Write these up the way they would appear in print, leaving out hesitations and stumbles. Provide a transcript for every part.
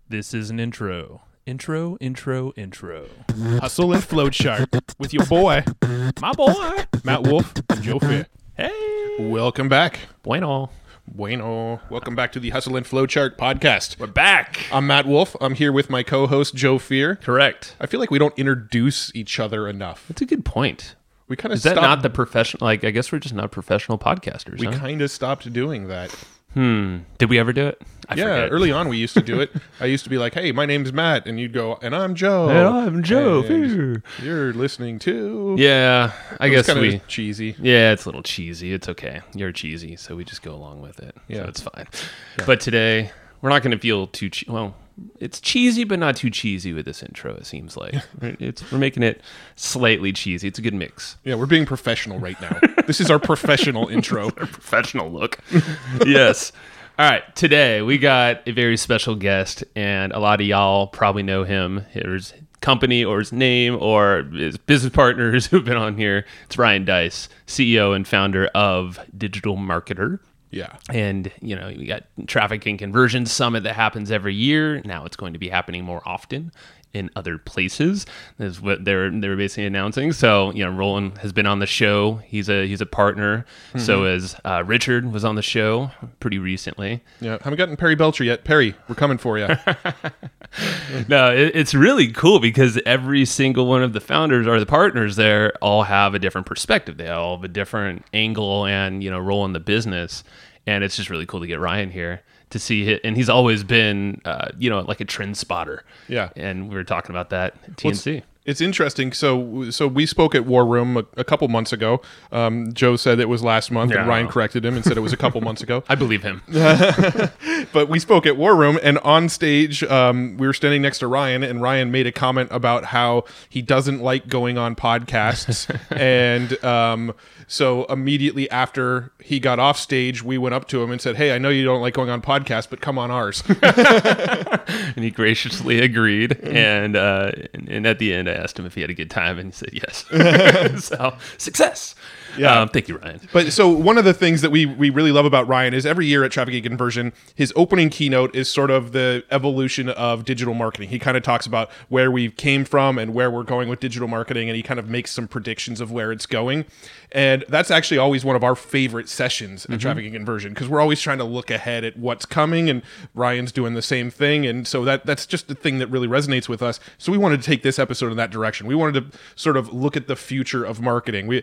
This is an intro. Intro. Hustle and Flowchart with your boy, My boy. Matt Wolf and Joe Fear. Hey. Welcome back. Bueno. Welcome back to the Hustle and Flowchart podcast. We're back. I'm Matt Wolf. I'm here with my co-host, Joe Fear. Correct. I feel like we don't introduce each other enough. That's a good point. We kind of Is that not the professional? Like, I guess we're just not professional podcasters. We huh? kind of stopped doing that. Did we ever do it? I forget. Early on we used to do it. I used to be like, "Hey, my name's Matt," and you'd go, "And I'm Joe." And I'm Joe. And you're listening to. Yeah, I guess kind we. of cheesy. Yeah, it's a little cheesy. It's okay. You're cheesy, so we just go along with it. Yeah. So it's fine. Yeah. But today, we're not going to feel too well. It's cheesy, but not too cheesy with this intro. It seems like we're making it slightly cheesy. It's a good mix. Yeah, we're being professional right now. This is our professional intro. Our professional look. Yes. All right. Today we got a very special guest, and a lot of y'all probably know him. His company or his name or his business partners who've been on here. It's Ryan Deiss, CEO and founder of Digital Marketer. Yeah. And, you know, we got Traffic and Conversion Summit that happens every year. Now it's going to be happening more often in other places. That's what they're basically announcing. So, you know, Roland has been on the show. He's a partner. Mm-hmm. So is Richard was on the show pretty recently. Yeah. Haven't gotten Perry Belcher yet. Perry, we're coming for you. No, it's really cool because every single one of the founders or the partners there all have a different perspective. They all have a different angle and, you know, role in the business. And it's just really cool to get Ryan here to see it. And he's always been, you know, like a trend spotter. Yeah. And we were talking about that at TNC. It's interesting. So we spoke at War Room a couple months ago. Joe said it was last month, and Ryan corrected him and said it was a couple months ago. I believe him. But we spoke at War Room, and on stage, we were standing next to Ryan, and Ryan made a comment about how he doesn't like going on podcasts. And so immediately after he got off stage, we went up to him and said, "Hey, I know you don't like going on podcasts, but come on ours." And he graciously agreed. And at the end, I asked him if he had a good time, and he said yes. So, success. Yeah. Thank you, Ryan. But so one of the things that we really love about Ryan is every year at Traffic and Conversion, his opening keynote is sort of the evolution of digital marketing. He kind of talks about where we came from and where we're going with digital marketing, and he kind of makes some predictions of where it's going. And that's actually always one of our favorite sessions at Traffic and Conversion because we're always trying to look ahead at what's coming, and Ryan's doing the same thing. And so that's just the thing that really resonates with us. So we wanted to take this episode in that direction. We wanted to sort of look at the future of marketing.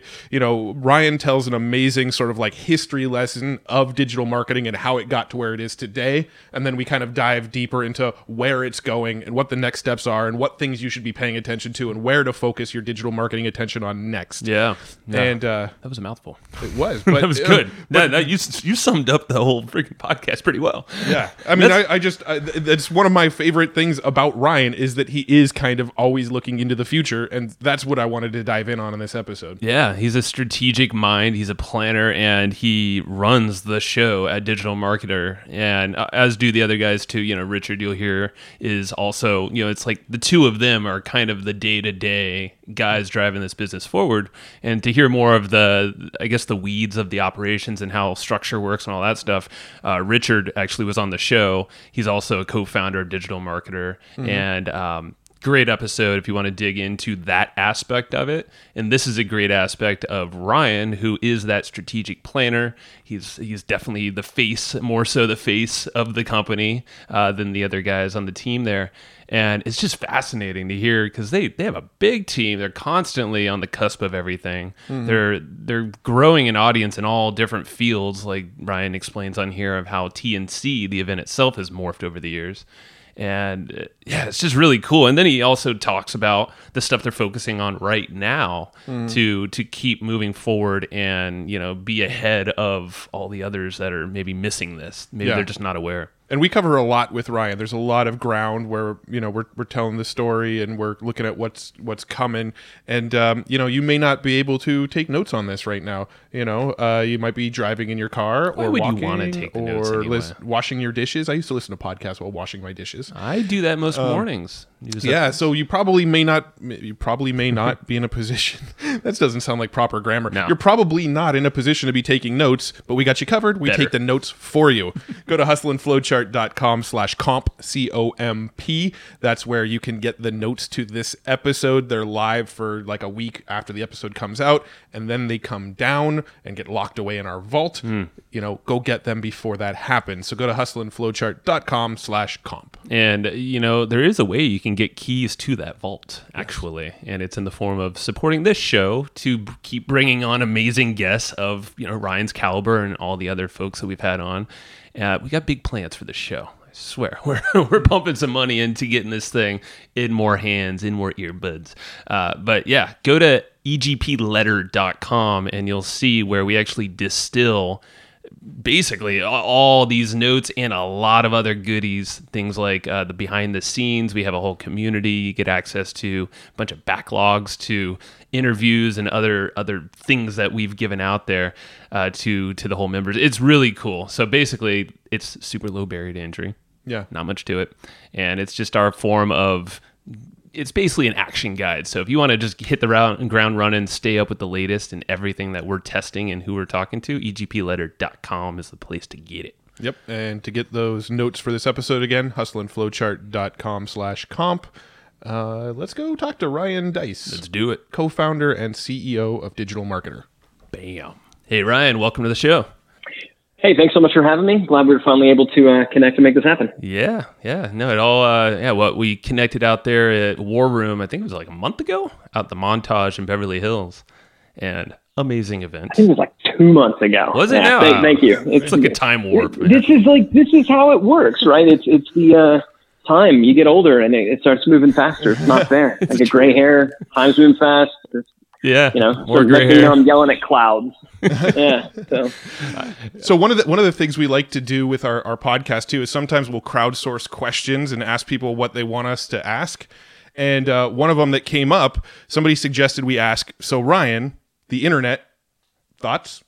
Ryan tells an amazing sort of like history lesson of digital marketing and how it got to where it is today. And then we kind of dive deeper into where it's going and what the next steps are and what things you should be paying attention to and where to focus your digital marketing attention on next. Yeah. And that was a mouthful. It was. But, that was good. You summed up the whole freaking podcast pretty well. Yeah. I mean, that's one of my favorite things about Ryan is that he is kind of always looking into the future. And that's what I wanted to dive in on in this episode. Yeah. He's a strategic mind. He's a planner, and he runs the show at Digital Marketer, and as do the other guys too. You know, Richard, you'll hear, is also, you know, it's like the two of them are kind of the day-to-day guys driving this business forward. And to hear more of the, I guess, the weeds of the operations and how structure works and all that stuff, Richard actually was on the show. He's also a co-founder of Digital Marketer, and great episode if you want to dig into that aspect of it. And this is a great aspect of Ryan, who is that strategic planner. He's definitely the face, more so the face of the company than the other guys on the team there. And it's just fascinating to hear because they have a big team. They're constantly on the cusp of everything. They're growing an audience in all different fields, like Ryan explains on here, of how TNC, the event itself, has morphed over the years. And yeah, it's just really cool. And then he also talks about the stuff they're focusing on right now to keep moving forward and, you know, be ahead of all the others that are maybe missing this. Maybe they're just not aware. And we cover a lot with Ryan. There's a lot of ground where, you know, we're telling the story and we're looking at what's coming. And, you know, you may not be able to take notes on this right now. You know, you might be driving in your car or walking, you want to take the notes anyway? Washing your dishes. I used to listen to podcasts while washing my dishes. I do that most mornings. So you probably may not be in a position. That doesn't sound like proper grammar. No. You're probably not in a position to be taking notes, but we got you covered. We take the notes for you. Go to Hustle and Flowchart hustleandflowchart.com/comp, C-O-M-P. That's where you can get the notes to this episode. They're live for like a week after the episode comes out, and then they come down and get locked away in our vault. Go get them before that happens. So go to hustleandflowchart.com/comp. And, there is a way you can get keys to that vault, actually. And it's in the form of supporting this show to keep bringing on amazing guests of, Ryan's caliber and all the other folks that we've had on. We got big plans for this show. I swear. We're pumping some money into getting this thing in more hands, in more earbuds. But yeah, go to egpletter.com and you'll see where we actually distill basically all these notes and a lot of other goodies, things like the behind the scenes. We have a whole community. You get access to a bunch of backlogs, to interviews and other things that we've given out there to the whole members. It's really cool. So basically, it's super low barrier to entry. Yeah. Not much to it. And it's just our form of... It's basically an action guide. So if you want to just hit the ground running, stay up with the latest and everything that we're testing and who we're talking to, egpletter.com is the place to get it. Yep. And to get those notes for this episode again, hustleandflowchart.com/comp. Let's go talk to Ryan Deiss. Let's do it. Co-founder and CEO of Digital Marketer. Bam. Hey, Ryan, welcome to the show. Hey, thanks so much for having me. Glad we were finally able to connect and make this happen. Yeah. No, it all, we connected out there at War Room, I think it was like a month ago, out the Montage in Beverly Hills. And amazing event. I think it was like 2 months ago. Was it now? Thank you. It's like a time warp. This is how it works, right? It's the time. You get older and it starts moving faster. It's not fair. I get gray hair. Time's moving fast. Yeah, more gray hair. I'm yelling at clouds. Yeah. So one of the things we like to do with our podcast too is sometimes we'll crowdsource questions and ask people what they want us to ask. And one of them that came up, somebody suggested we ask. So Ryan, the internet, thoughts?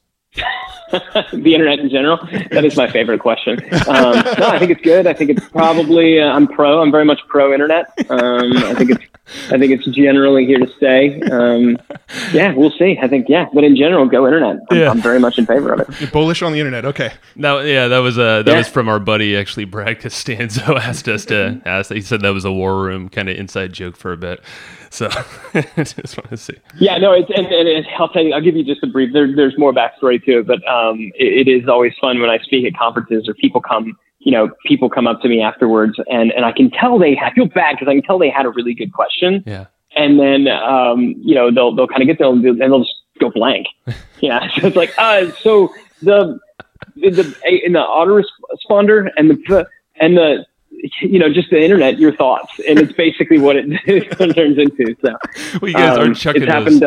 The internet in general. That is my favorite question. No, I think it's good. I think it's probably. I'm very much pro internet. I think it's generally here to stay. Yeah, we'll see. I think but in general, go internet. I'm very much in favor of it. You're bullish on the internet. Okay. No, yeah, that was from our buddy actually. Brad Costanzo asked us to ask. He said that was a War Room kind of inside joke for a bit. So I just want to see. Yeah, no, I'll tell you. I'll give you just a brief. There's more backstory to it, but it is always fun when I speak at conferences or people come up to me afterwards, and I can tell I feel bad because I can tell they had a really good question. Yeah. And then they'll kind of get there and they'll just go blank. Yeah. So it's like so the in the autoresponder and the just the internet, your thoughts, and it's basically what it turns into. So, well, you guys are chucking it's happened.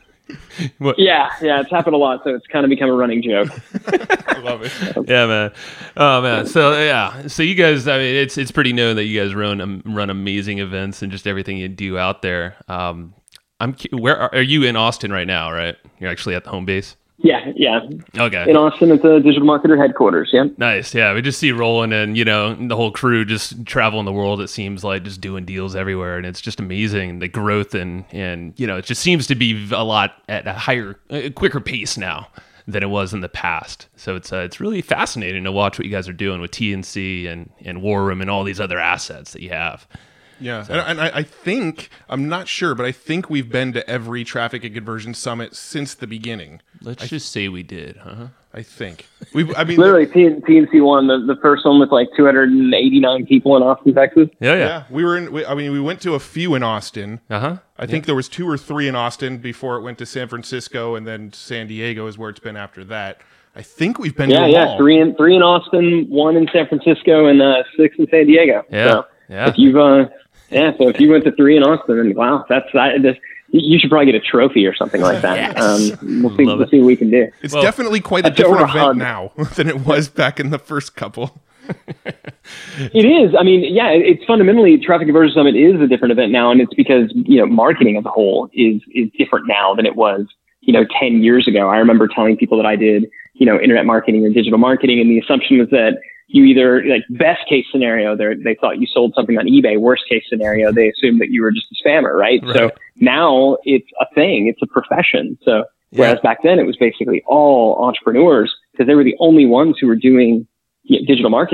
It's happened a lot, so it's kind of become a running joke. I love it. Yeah, man. Oh man. So you guys, I mean, it's pretty known that you guys run amazing events and just everything you do out there. Where are you in Austin right now? Right, you're actually at the home base. Yeah. Okay. In Austin at the Digital Marketer headquarters, yeah. Nice, yeah. We just see rolling and, the whole crew just traveling the world, it seems like, just doing deals everywhere. And it's just amazing, the growth and it just seems to be a lot at a quicker pace now than it was in the past. So it's really fascinating to watch what you guys are doing with TNC and War Room and all these other assets that you have. Yeah, so. And I think, I'm not sure, but I think we've been to every Traffic and Conversion Summit since the beginning. Let's just say we did, huh? I think. Literally, TNC won the first one with like 289 people in Austin, Texas. Yeah. We went to a few in Austin. Uh-huh. I think there was 2 or 3 in Austin before it went to San Francisco, and then San Diego is where it's been after that. I think we've been to them all. 3 in Austin, 1 in San Francisco, and 6 in San Diego. Yeah. So if you've if you went to 3 in Austin, then wow, you should probably get a trophy or something like that. Yes. We'll see what we can do. It's definitely quite a different event now than it was back in the first couple. It is. I mean, it's fundamentally Traffic Conversion Summit is a different event now, and it's because marketing as a whole is different now than it was 10 years ago. I remember telling people that I did internet marketing or digital marketing, and the assumption was that you either, like, best case scenario, they thought you sold something on eBay. Worst case scenario, they assumed that you were just a spammer, right? So now it's a thing. It's a profession. So whereas back then it was basically all entrepreneurs because they were the only ones who were doing digital marketing.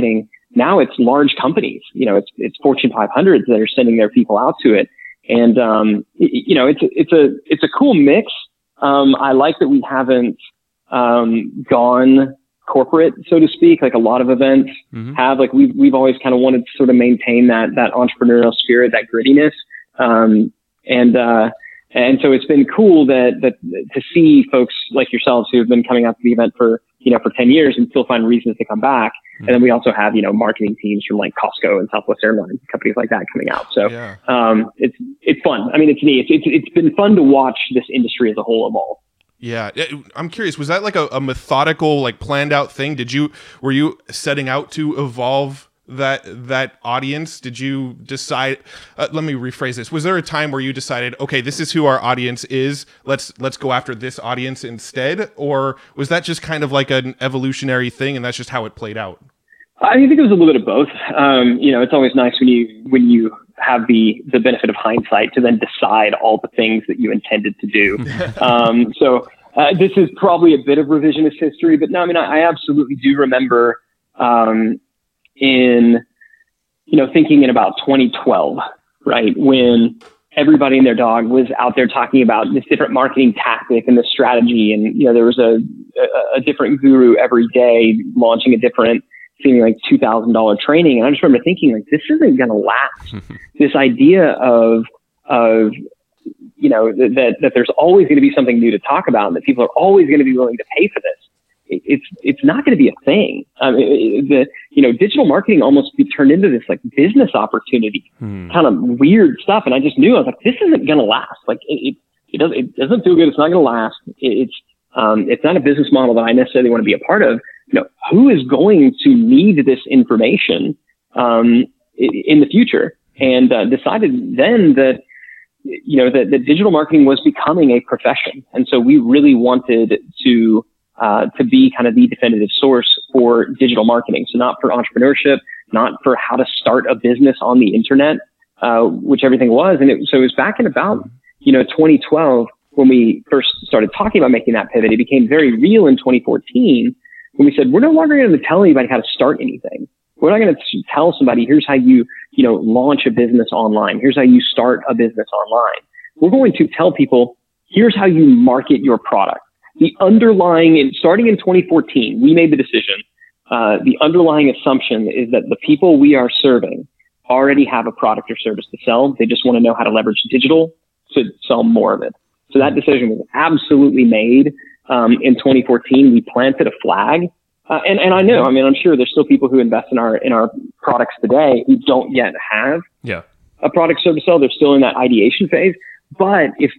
now it's large companies. It's Fortune 500s that are sending their people out to it. And, it's a cool mix. I like that we haven't, gone corporate, so to speak, like a lot of events have. Like we've always kind of wanted to sort of maintain that entrepreneurial spirit, that grittiness. And so it's been cool that to see folks like yourselves who have been coming out to the event for 10 years and still find reasons to come back. And then we also have, marketing teams from like Costco and Southwest Airlines, companies like that coming out. So, it's fun. I mean, it's neat. It's been fun to watch this industry as a whole evolve. Yeah. I'm curious, was that like a methodical, like planned out thing? Were you setting out to evolve that audience? Did you decide, let me rephrase this. Was there a time where you decided, okay, this is who our audience is. Let's go after this audience instead. Or was that just kind of like an evolutionary thing and that's just how it played out? I think it was a little bit of both. It's always nice when you have the benefit of hindsight to then decide all the things that you intended to do. So this is probably a bit of revisionist history, but no, I mean, I absolutely do remember, thinking in about 2012, right? When everybody and their dog was out there talking about this different marketing tactic and the strategy. And, there was a different guru every day launching a different, seeming like $2,000 training. And I just remember thinking like, this isn't going to last. This idea of, that there's always going to be something new to talk about and that people are always going to be willing to pay for this. It's not going to be a thing. Digital marketing almost turned into this like business opportunity, kind of weird stuff. And I just knew, I was like, this isn't going to last. Like it doesn't feel good. It's not going to last. It's not a business model that I necessarily want to be a part of. Who is going to need this information, in the future? And, decided then that, that digital marketing was becoming a profession. And so we really wanted to be kind of the definitive source for digital marketing. So not for entrepreneurship, not for how to start a business on the internet, which everything was. And so it was back in about, 2012 when we first started talking about making that pivot. It became very real in 2014 when we said, we're no longer going to tell anybody how to start anything. We're not going to tell somebody, here's how you, launch a business online. Here's how you start a business online. We're going to tell people, here's how you market your product. The underlying, starting in 2014, we made the decision. The underlying assumption is that the people we are serving already have a product or service to sell. They just want to know how to leverage digital to sell more of it. So that decision was absolutely made in 2014. We planted a flag. And I know, I'm sure there's still people who invest in our products today who don't yet have a product service sell. They're still in that ideation phase. But if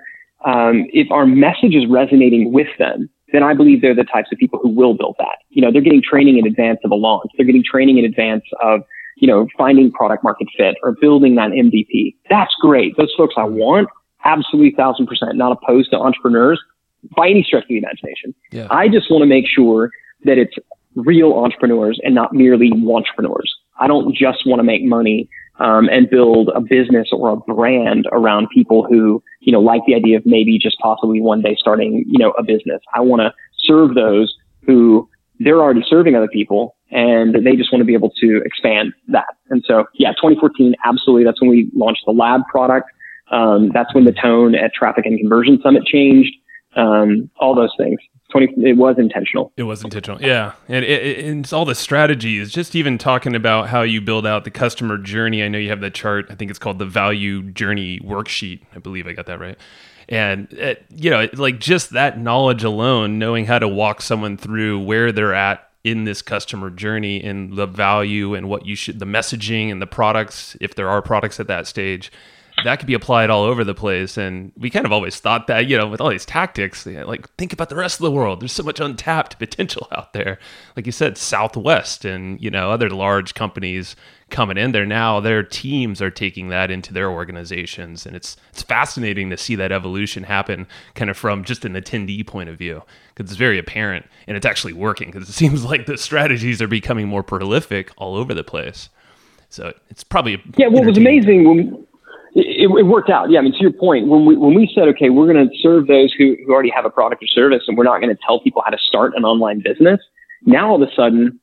our message is resonating with them, then I believe they're the types of people who will build that. They're getting training in advance of a launch. They're getting training in advance of, finding product market fit or building that MVP. That's great. Those folks I want, absolutely 1,000%, not opposed to entrepreneurs by any stretch of the imagination. Yeah. I just want to make sure that it's real entrepreneurs and not merely wantrepreneurs. I don't just want to make money and build a business or a brand around people who, like the idea of maybe just possibly one day starting, a business. I want to serve those who they're already serving other people and they just want to be able to expand that. And so, 2014, absolutely. That's when we launched the lab product. That's when the tone at Traffic and Conversion Summit changed. All those things. It was intentional. It was intentional. Yeah. And it's all the strategies, just even talking about how you build out the customer journey. I know you have that chart. I think it's called the value journey worksheet. I believe I got that right. And, like just that knowledge alone, knowing how to walk someone through where they're at in this customer journey and the value and what the messaging and the products, if there are products at that stage, that could be applied all over the place. And we kind of always thought that, with all these tactics, like think about the rest of the world. There's so much untapped potential out there. Like you said, Southwest and, other large companies coming in there now, their teams are taking that into their organizations. And it's fascinating to see that evolution happen kind of from just an attendee point of view, because it's very apparent and it's actually working because it seems like the strategies are becoming more prolific all over the place. So it's probably what was amazing it worked out. Yeah. I mean, to your point, when we said, okay, we're going to serve those who already have a product or service and we're not going to tell people how to start an online business. Now, all of a sudden,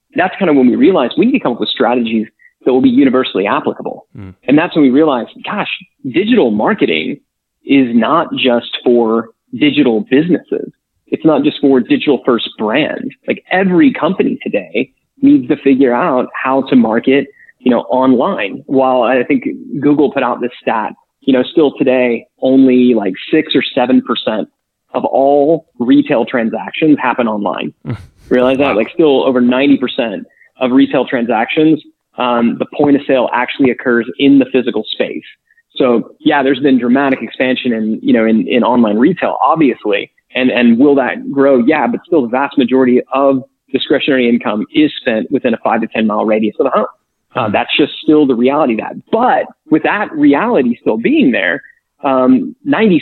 that's kind of when we realized we need to come up with strategies that will be universally applicable. And that's when we realized, gosh, digital marketing is not just for digital businesses. It's not just for digital first brands. Like every company today needs to figure out how to market, online. While I think Google put out this stat, still today, only like 6 or 7% of all retail transactions happen online. Realize that? Like still over 90% of retail transactions, the point of sale actually occurs in the physical space. So yeah, there's been dramatic expansion in online retail, obviously. And will that grow? Yeah, but still the vast majority of discretionary income is spent within a 5 to 10 mile radius of the home. That's just still the reality of that. But with that reality still being there, 96%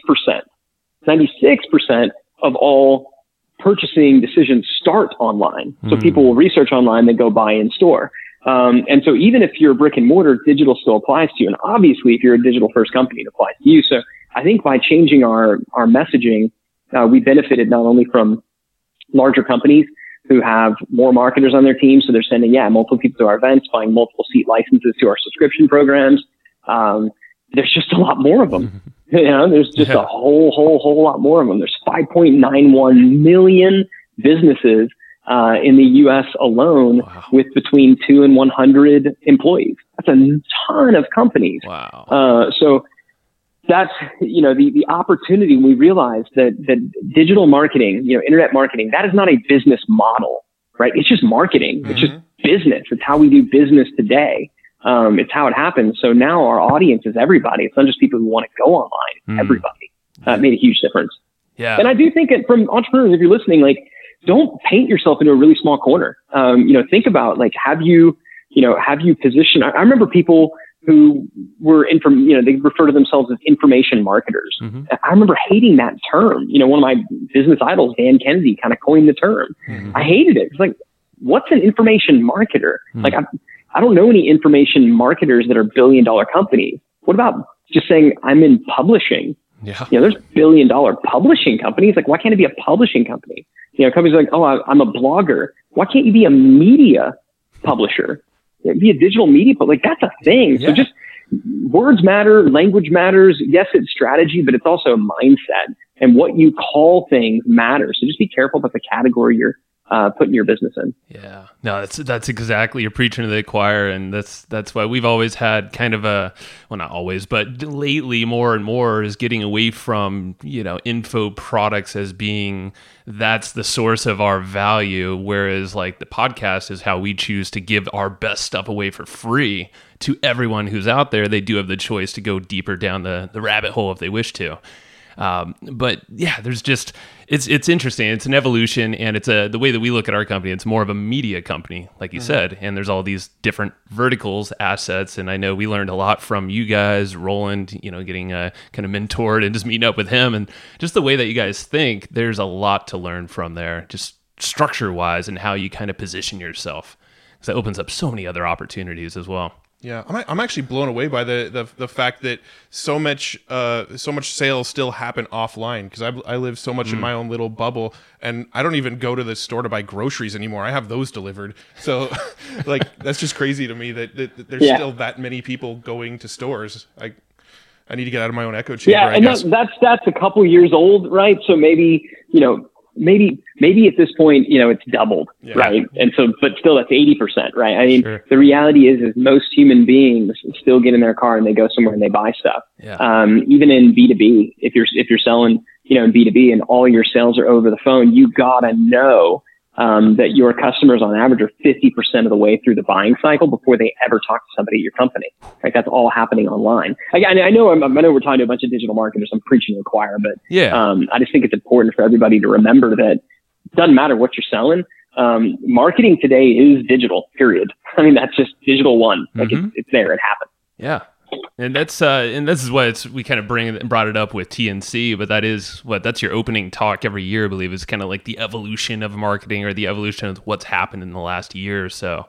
of all purchasing decisions start online. So people will research online, they go buy in store. And so even if you're brick and mortar, digital still applies to you. And obviously, if you're a digital first company, it applies to you. So I think by changing our messaging, we benefited not only from larger companies who have more marketers on their team. So they're sending, multiple people to our events, buying multiple seat licenses to our subscription programs. There's just a lot more of them. There's just a whole lot more of them. There's 5.91 million businesses in the U.S. alone, with between 2 and 100 employees. That's a ton of companies. Wow. So that's, the opportunity. We realized that digital marketing, internet marketing, that is not a business model, right? It's just marketing. It's just business. It's how we do business today. It's how it happens. So now our audience is everybody. It's not just people who want to go online. Everybody. It made a huge difference. Yeah. And I do think that from entrepreneurs, if you're listening, like, don't paint yourself into a really small corner. Think about, like, have you positioned? I remember people who were they refer to themselves as information marketers. I remember hating that term. One of my business idols, Dan Kennedy, kind of coined the term. I hated it. It's like, what's an information marketer? Like, I don't know any information marketers that are billion-dollar companies. What about just saying I'm in publishing? Yeah. There's billion-dollar publishing companies. Like, why can't it be a publishing company? Companies are like, oh, I'm a blogger. Why can't you be a media publisher? Be a digital media, but like, that's a thing. Yeah. So just words matter, language matters. Yes, it's strategy, but it's also mindset, and what you call things matters. So just be careful about the category you're putting your business in. Yeah, no, that's exactly, you're preaching to the choir, and that's why we've always had kind of not always, but lately more and more is getting away from info products as being that's the source of our value, whereas like the podcast is how we choose to give our best stuff away for free to everyone who's out there. They do have the choice to go deeper down the rabbit hole if they wish to. But yeah, there's just, it's interesting. It's an evolution, and it's the way that we look at our company. It's more of a media company, like you said, and there's all these different verticals, assets. And I know we learned a lot from you guys, Roland, getting kind of mentored and just meeting up with him, and just the way that you guys think. There's a lot to learn from there, just structure wise, and how you kind of position yourself, because that opens up so many other opportunities as well. Yeah, I'm actually blown away by the fact that so much sales still happen offline, because I live so much in my own little bubble, and I don't even go to the store to buy groceries anymore. I have those delivered. So like, that's just crazy to me that there's still that many people going to stores. I need to get out of my own echo chamber. Yeah, and that's a couple years old, right? So maybe maybe at this point, it's doubled, right? And so, but still that's 80%, right? I mean, the reality is most human beings still get in their car and they go somewhere and they buy stuff. Yeah. Even in B2B, if you're selling, in B2B and all your sales are over the phone, you gotta know that your customers on average are 50% of the way through the buying cycle before they ever talk to somebody at your company. Right? That's all happening online. I know we're talking to a bunch of digital marketers. I'm preaching to the choir, but I just think it's important for everybody to remember that it doesn't matter what you're selling. Marketing today is digital, period. I mean, that's just digital one. Like it's there, it happened. Yeah. And this is what we kind of brought it up with TNC, but that's your opening talk every year, I believe, is kind of like the evolution of marketing or the evolution of what's happened in the last year or so.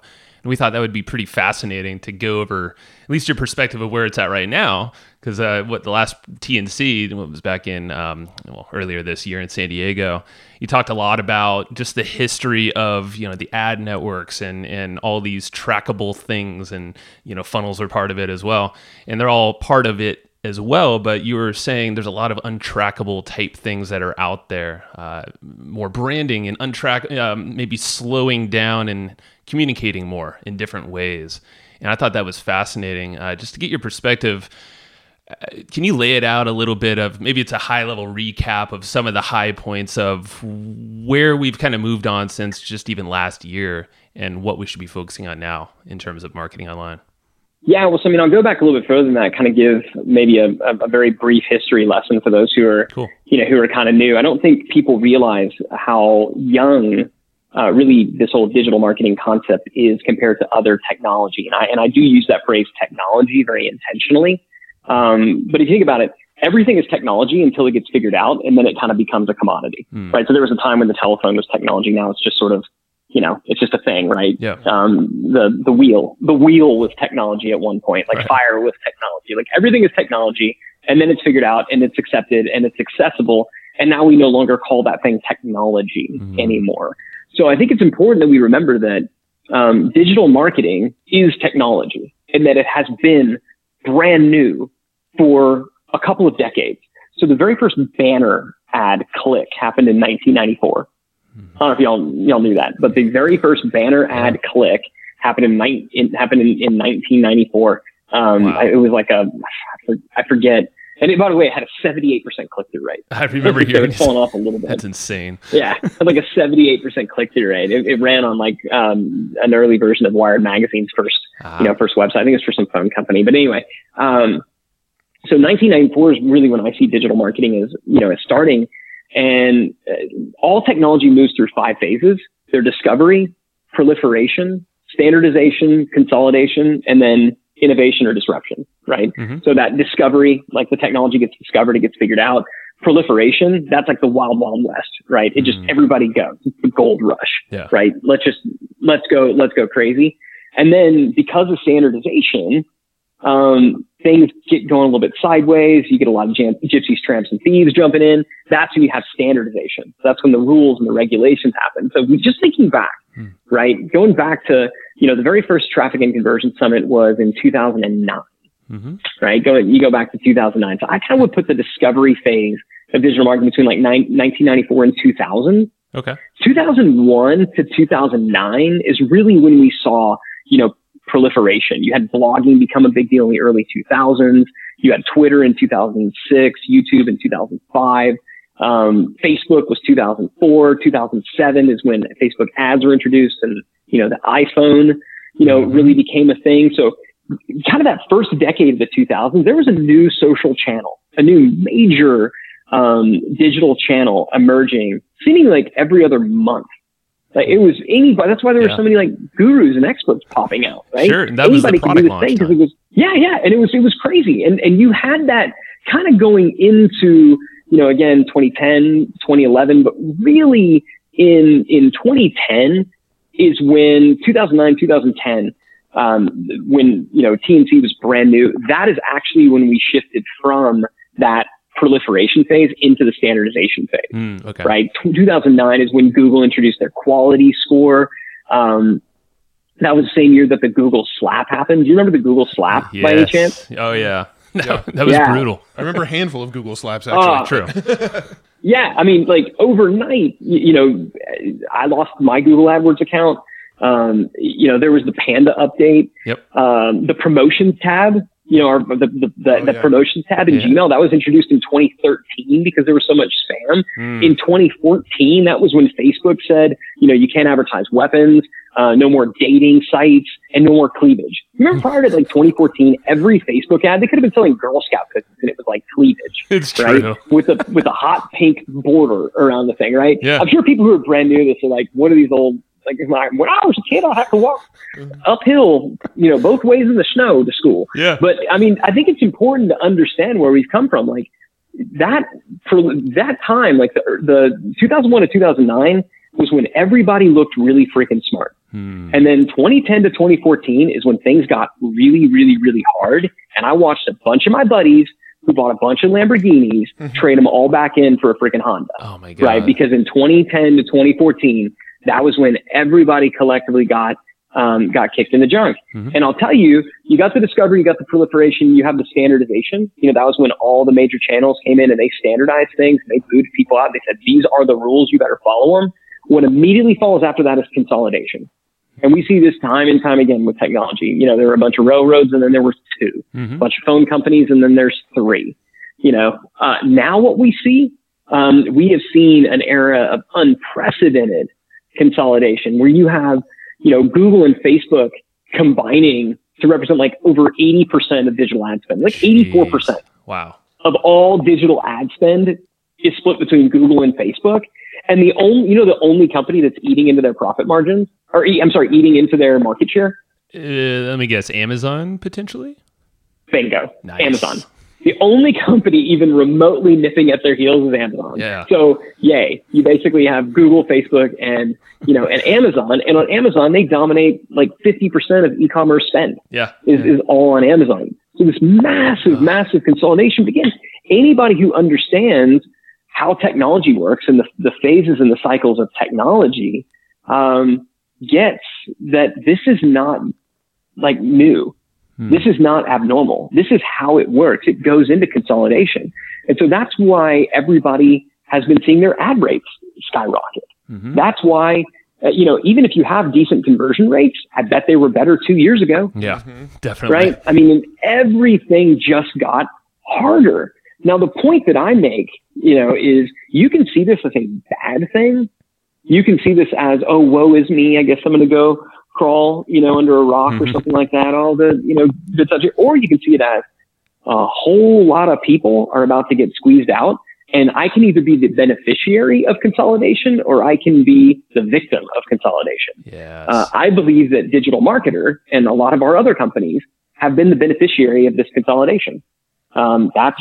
And we thought that would be pretty fascinating to go over at least your perspective of where it's at right now. Because the last TNC, what was back in earlier this year in San Diego, you talked a lot about just the history of the ad networks and all these trackable things, and funnels are part of it as well, and they're all part of it as well. But you were saying there's a lot of untrackable type things that are out there, more branding and maybe slowing down and communicating more in different ways. And I thought that was fascinating. Just to get your perspective, can you lay it out a little bit of, maybe it's a high level recap of some of the high points of where we've kind of moved on since just even last year, and what we should be focusing on now in terms of marketing online? Yeah, well, so I'll go back a little bit further than that, kind of give maybe a very brief history lesson for those who are, cool. Who are kind of new. I don't think people realize how young really this whole digital marketing concept is compared to other technology. And I do use that phrase technology very intentionally. But if you think about it, everything is technology until it gets figured out, and then it kind of becomes a commodity, right? So there was a time when the telephone was technology. Now it's just sort of, it's just a thing, right? Yeah. The wheel was technology at one point, like right. Fire was technology, like everything is technology, and then it's figured out and it's accepted and it's accessible. And now we no longer call that thing technology anymore. So I think it's important that we remember that, digital marketing is technology, and that it has been brand new for a couple of decades. So the very first banner ad click happened in 1994. I don't know if y'all knew that, but the very first banner ad click happened in 1994. Wow. It was like I forget. And by the way, it had a 78% click-through rate. I remember hearing it falling off a little bit. That's insane. Yeah, it had like a 78% click-through rate. It ran on like an early version of Wired Magazine's first website. I think it's for some phone company. But anyway, so 1994 is really when I see digital marketing is starting. And all technology moves through 5 phases. They're discovery, proliferation, standardization, consolidation, and then innovation or disruption, right? So that discovery, like the technology gets discovered, it gets figured out. Proliferation, that's like the wild, wild west, right? It just, everybody goes. It's the gold rush, right? Let's go crazy. And then because of standardization, things get going a little bit sideways. You get a lot of gypsies, tramps, and thieves jumping in. That's when you have standardization. That's when the rules and the regulations happen. So just thinking back, right? Going back to, the very first Traffic and Conversion Summit was in 2009, right? You go back to 2009. So I kind of would put the discovery phase of digital marketing between like 1994 and 2000. Okay. 2001 to 2009 is really when we saw, proliferation. You had blogging become a big deal in the early 2000s. You had Twitter in 2006, YouTube in 2005. Facebook was 2004. 2007 is when Facebook ads were introduced, and, the iPhone, really became a thing. So kind of that first decade of the 2000s, there was a new social channel, a new major, digital channel emerging, seemingly like every other month. Like it was anybody. That's why there were so many like gurus and experts popping out, right? Sure, and that anybody was the product launch because it was and it was crazy, and you had that kind of going into again 2010, 2011, but really in 2010 is when 2009, 2010, when TNC was brand new. That is actually when we shifted from that proliferation phase into the standardization phase, okay. Right? 2009 is when Google introduced their quality score. That was the same year that the Google Slap happened. Do you remember the Google Slap by any chance? Oh yeah. That was brutal. I remember a handful of Google Slaps actually. True. Yeah. I mean, like overnight, I lost my Google AdWords account. There was the Panda update. Yep. The promotions tab, the promotions tab in Gmail, that was introduced in 2013 because there was so much spam. In 2014, that was when Facebook said, you can't advertise weapons, no more dating sites, and no more cleavage. Remember prior to like 2014, every Facebook ad, they could have been selling Girl Scout cookies and it was like cleavage. It's right? true. With a hot pink border around the thing, right? Yeah. I'm sure people who are brand new to this are like, what are these old, like when I was a kid, I had to walk uphill, both ways in the snow to school. Yeah. But I mean, I think it's important to understand where we've come from. Like that, for that time, like the 2001 to 2009, was when everybody looked really freaking smart. And then 2010 to 2014 is when things got really, really, really hard. And I watched a bunch of my buddies who bought a bunch of Lamborghinis, trade them all back in for a freaking Honda. Oh my God. Right? Because in 2010 to 2014, that was when everybody collectively got kicked in the junk. And I'll tell you, you got the discovery, you got the proliferation, you have the standardization. You know, that was when all the major channels came in and they standardized things. They booted people out. They said, these are the rules. You better follow them. What immediately follows after that is consolidation. And we see this time and time again with technology. You know, there were a bunch of railroads and then there were two, a bunch of phone companies and then there's three. You know, now what we see, we have seen an era of unprecedented consolidation where you have, you know, Google and Facebook combining to represent like over 80% of digital ad spend, like 84%. Wow. Of all digital ad spend is split between Google and Facebook. And the only company that's eating into their profit margins, eating into their market share. Let me guess, Amazon potentially? Bingo. Nice. Amazon. The only company even remotely nipping at their heels is Amazon. Yeah. So yay, you basically have Google, Facebook, and Amazon. And on Amazon, they dominate like 50% of e-commerce spend. Is all on Amazon. So this massive consolidation begins. Anybody who understands how technology works and the phases and the cycles of technology gets that this is not like new. This is not abnormal. This is how it works. It goes into consolidation. And so that's why everybody has been seeing their ad rates skyrocket. That's why, even if you have decent conversion rates, I bet they were better 2 years ago. Yeah, definitely. Right? I mean, everything just got harder. Now, the point that I make, is you can see this as a bad thing. You can see this as, oh, woe is me. I guess I'm going to go crawl, under a rock or something like that. All the, good subject. Or you can see it as a whole lot of people are about to get squeezed out. And I can either be the beneficiary of consolidation or I can be the victim of consolidation. Yes. I believe that Digital Marketer and a lot of our other companies have been the beneficiary of this consolidation. That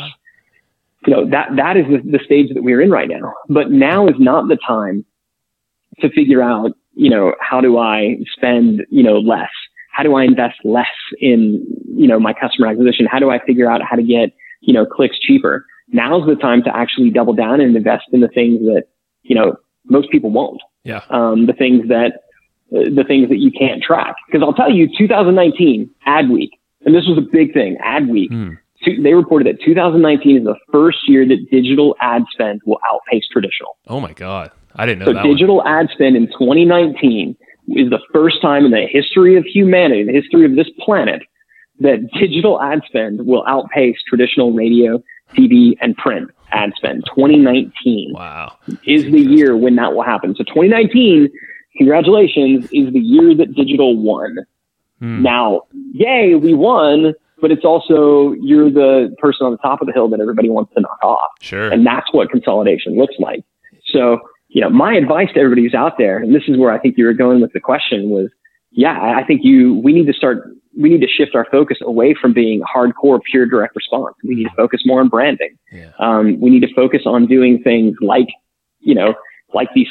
is the stage that we're in right now. But now is not the time to figure out, how do I spend, less? How do I invest less in, my customer acquisition? How do I figure out how to get, clicks cheaper? Now's the time to actually double down and invest in the things that, most people won't. Yeah. The things that you can't track. Because I'll tell you, 2019 Ad Week, and this was a big thing, Ad Week. They reported that 2019 is the first year that digital ad spend will outpace traditional. Oh my God. I didn't know that. So digital ad spend in 2019 is the first time in the history of humanity, the history of this planet, that digital ad spend will outpace traditional radio, TV, and print ad spend. 2019 is the year when that will happen. So 2019, congratulations, is the year that digital won. Now, yay, we won. But it's also, you're the person on the top of the hill that everybody wants to knock off. Sure. And that's what consolidation looks like. So, my advice to everybody who's out there, and this is where I think you were going with the question was, I think we need to shift our focus away from being hardcore, pure direct response. We need to focus more on branding. Yeah. We need to focus on doing things like these,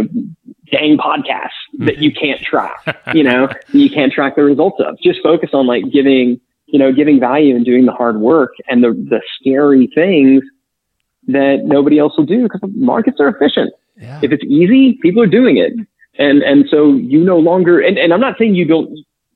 dang podcasts that you can't track, you can't track the results of. Just focus on giving value and doing the hard work and the scary things that nobody else will do because the markets are efficient. Yeah. If it's easy, people are doing it. And so you no longer, and I'm not saying you don't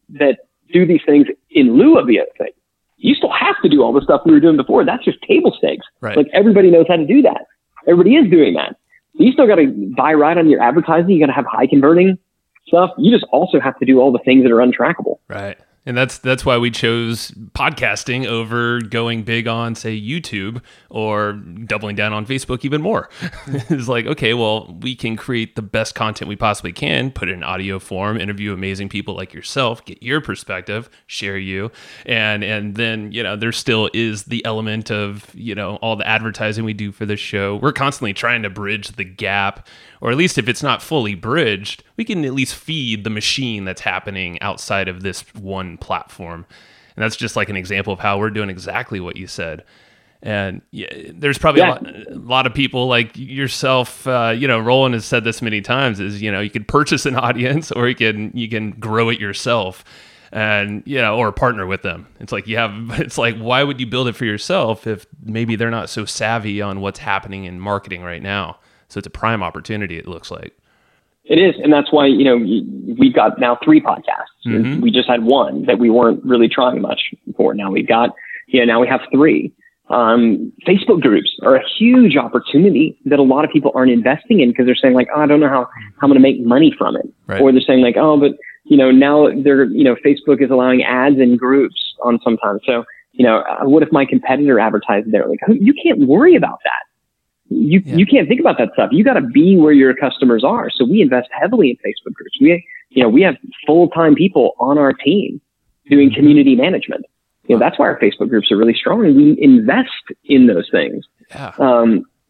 do these things in lieu of the other thing. You still have to do all the stuff we were doing before. That's just table stakes. Right. Like everybody knows how to do that. Everybody is doing that. You still got to buy right on your advertising. You got to have high converting stuff. You just also have to do all the things that are untrackable. Right. And that's why we chose podcasting over going big on, say, YouTube or doubling down on Facebook even more. It's like, okay, well, we can create the best content we possibly can, put it in audio form, interview amazing people like yourself, get your perspective, share you. And then, there still is the element of, all the advertising we do for the show. We're constantly trying to bridge the gap, or at least if it's not fully bridged, we can at least feed the machine that's happening outside of this one platform. And that's just like an example of how we're doing exactly what you said. And yeah, there's probably a lot of people like yourself, Roland has said this many times, is, you could purchase an audience, or you can grow it yourself, and, or partner with them. It's like, why would you build it for yourself if maybe they're not so savvy on what's happening in marketing right now? So it's a prime opportunity, it looks like. It is. And that's why, we've got now 3 podcasts. Mm-hmm. We just had one that we weren't really trying much for. Now we've got, now we have 3. Facebook groups are a huge opportunity that a lot of people aren't investing in, because they're saying like, oh, I don't know how I'm going to make money from it. Right. Or they're saying like, oh, but now they're, Facebook is allowing ads in groups on sometimes. So, what if my competitor advertised there? Like, you can't worry about that. You can't think about that stuff. You got to be where your customers are. So we invest heavily in Facebook groups. We have full-time people on our team doing community management. That's why our Facebook groups are really strong, and we invest in those things. Yeah.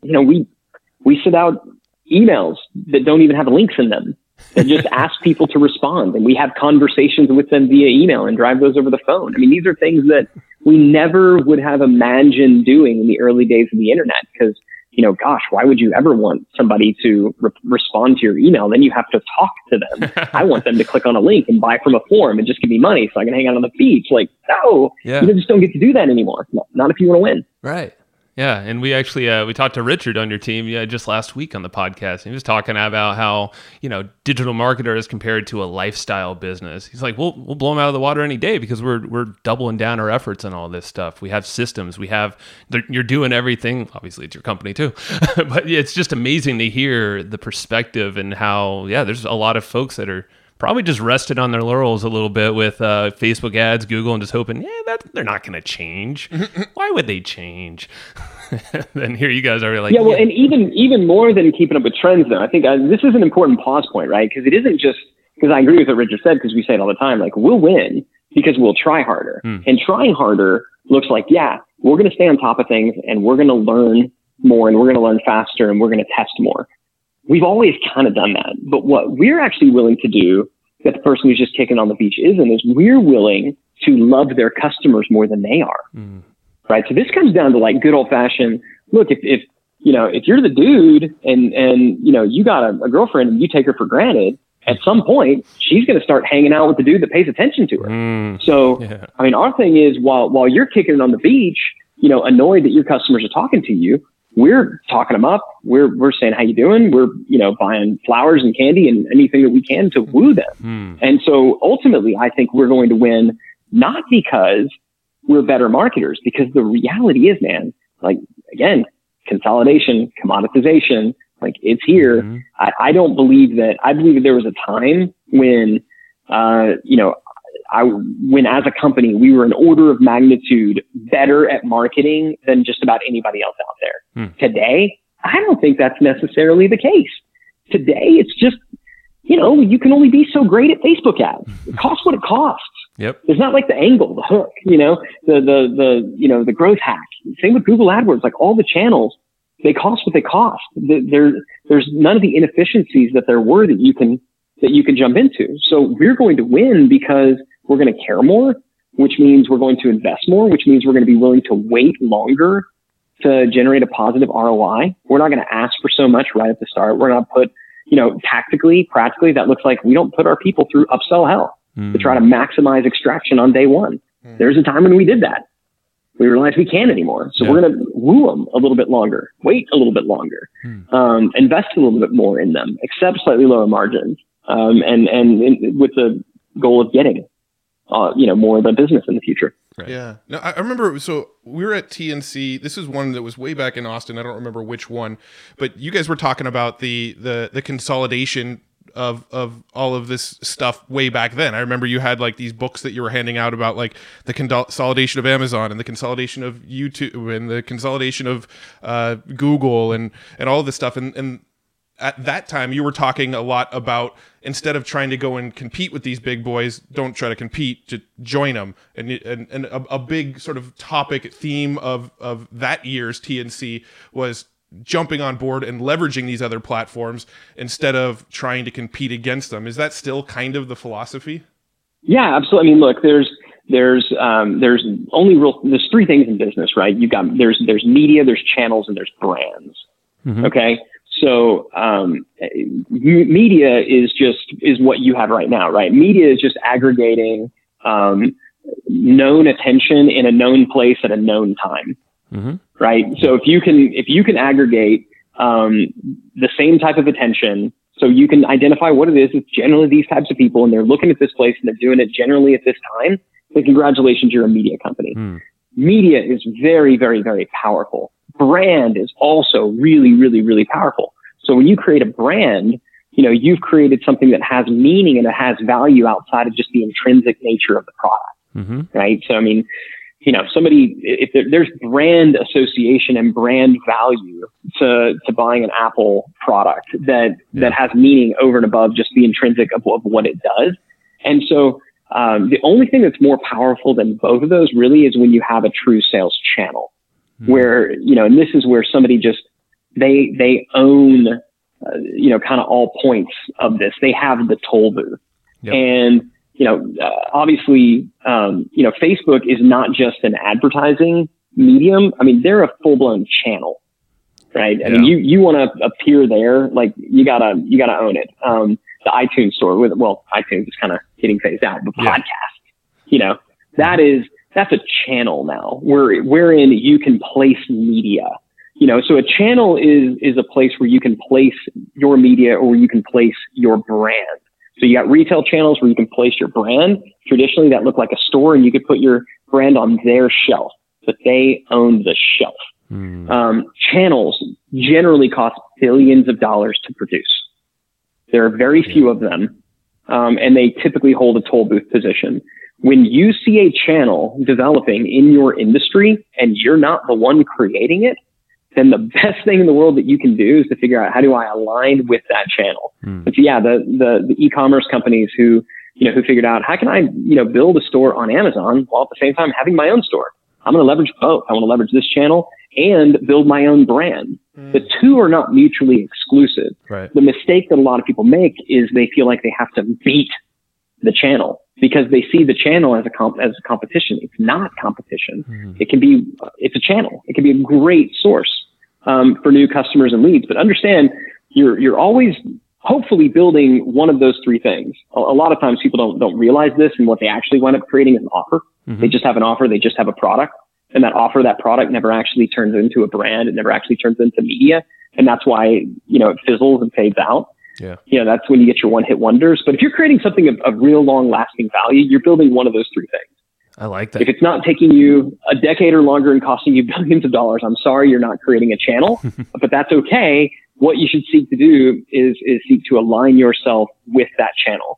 We send out emails that don't even have links in them, and just ask people to respond. And we have conversations with them via email and drive those over the phone. I mean, these are things that we never would have imagined doing in the early days of the internet, because gosh, why would you ever want somebody to respond to your email? Then you have to talk to them. I want them to click on a link and buy from a forum and just give me money so I can hang out on the beach. Like, no, you just don't get to do that anymore. Not if you want to win. Right. Yeah, and we actually we talked to Richard on your team just last week on the podcast. And he was talking about how digital marketer is compared to a lifestyle business. He's like, we'll blow them out of the water any day, because we're doubling down our efforts on all this stuff. We have systems. You're doing everything. Obviously, it's your company too, but it's just amazing to hear the perspective and how there's a lot of folks that are probably just rested on their laurels a little bit with Facebook ads, Google, and just hoping, they're not going to change. Why would they change? Then here you guys are like, and even more than keeping up with trends, though, I think this is an important pause point, right? Because it isn't just, because I agree with what Richard said, because we say it all the time, like, we'll win because we'll try harder. And trying harder looks like, we're going to stay on top of things, and we're going to learn more, and we're going to learn faster, and we're going to test more. We've always kind of done that. But what we're actually willing to do, that the person who's just kicking on the beach isn't, is we're willing to love their customers more than they are. Right. So this comes down to like good old fashioned, look, if you're the dude and you got a girlfriend and you take her for granted, at some point she's going to start hanging out with the dude that pays attention to her. So, I mean, our thing is, while you're kicking it on the beach, annoyed that your customers are talking to you, we're talking them up. We're saying, how you doing? We're, buying flowers and candy and anything that we can to woo them. And so ultimately, I think we're going to win, not because we're better marketers, because the reality is, man, like, again, consolidation, commoditization, like, it's here. I don't believe that. I believe that there was a time when, when as a company, we were an order of magnitude better at marketing than just about anybody else out there. Today, I don't think that's necessarily the case. Today, it's just, you can only be so great at Facebook ads. It costs what it costs. Yep. It's not like the angle, the hook, the growth hack. Same with Google AdWords, like all the channels, they cost what they cost. There's none of the inefficiencies that there were that you can jump into. So we're going to win because we're going to care more, which means we're going to invest more, which means we're going to be willing to wait longer to generate a positive ROI. We're not going to ask for so much right at the start. We're going to put, tactically, practically, that looks like we don't put our people through upsell hell to try to maximize extraction on day one. There's a time when we did that. We realized we can't anymore. So we're going to woo them a little bit longer, wait a little bit longer, invest a little bit more in them, accept slightly lower margins, and with the goal of getting, more of the business in the future. Right. Yeah. No, I remember, so we were at TNC. This is one that was way back in Austin. I don't remember which one, but you guys were talking about the consolidation of all of this stuff way back then. I remember you had like these books that you were handing out about like the consolidation of Amazon and the consolidation of YouTube and the consolidation of Google and all of this stuff. And at that time you were talking a lot about, instead of trying to go and compete with these big boys, don't try to compete, to join them. And a big sort of topic theme of that year's TNC was jumping on board and leveraging these other platforms instead of trying to compete against them. Is that still kind of the philosophy? Yeah, absolutely. I mean, look, there's there's three things in business, right? There's media, there's channels, and there's brands. Mm-hmm. Okay. So, media is what you have right now, right? Media is just aggregating, known attention in a known place at a known time. Mm-hmm. Right. So if you can aggregate, the same type of attention, so you can identify what it is. It's generally these types of people, and they're looking at this place and they're doing it generally at this time. So congratulations, you're a media company. Media is very, very, very powerful. Brand is also really, really, really powerful. So when you create a brand, you've created something that has meaning and it has value outside of just the intrinsic nature of the product. Mm-hmm. Right. So, I mean, if there's brand association and brand value to buying an Apple product that has meaning over and above just the intrinsic of what it does. And so, the only thing that's more powerful than both of those really is when you have a true sales channel where, and this is where somebody just, they own, kind of all points of this. They have the toll booth. Yep. And, obviously, Facebook is not just an advertising medium. I mean, they're a full blown channel, right? I mean, you want to appear there, like you gotta own it. The iTunes store iTunes is kind of getting phased out, but podcast, that's a channel now wherein you can place media. So a channel is a place where you can place your media or where you can place your brand. So you got retail channels where you can place your brand. Traditionally, that looked like a store, and you could put your brand on their shelf, but they own the shelf. Channels generally cost billions of dollars to produce. There are very few of them, and they typically hold a toll booth position. When you see a channel developing in your industry and you're not the one creating it, then the best thing in the world that you can do is to figure out, how do I align with that channel? And so, the e-commerce companies who figured out, how can I, build a store on Amazon while at the same time having my own store? I'm going to leverage both. I want to leverage this channel and build my own brand. The two are not mutually exclusive. Right. The mistake that a lot of people make is they feel like they have to beat the channel because they see the channel as a competition. It's not competition. It's a channel. It can be a great source for new customers and leads. But understand, you're always hopefully building one of those three things. A lot of times people don't realize this, and what they actually wind up creating is an offer. They just have an offer. They just have a product, and that product never actually turns into a brand. It never actually turns into media. And that's why, it fizzles and fades out. Yeah. That's when you get your one-hit wonders. But if you're creating something of real long-lasting value, you're building one of those three things. I like that. If it's not taking you a decade or longer and costing you billions of dollars, I'm sorry, you're not creating a channel, but that's okay. What you should seek to do is seek to align yourself with that channel.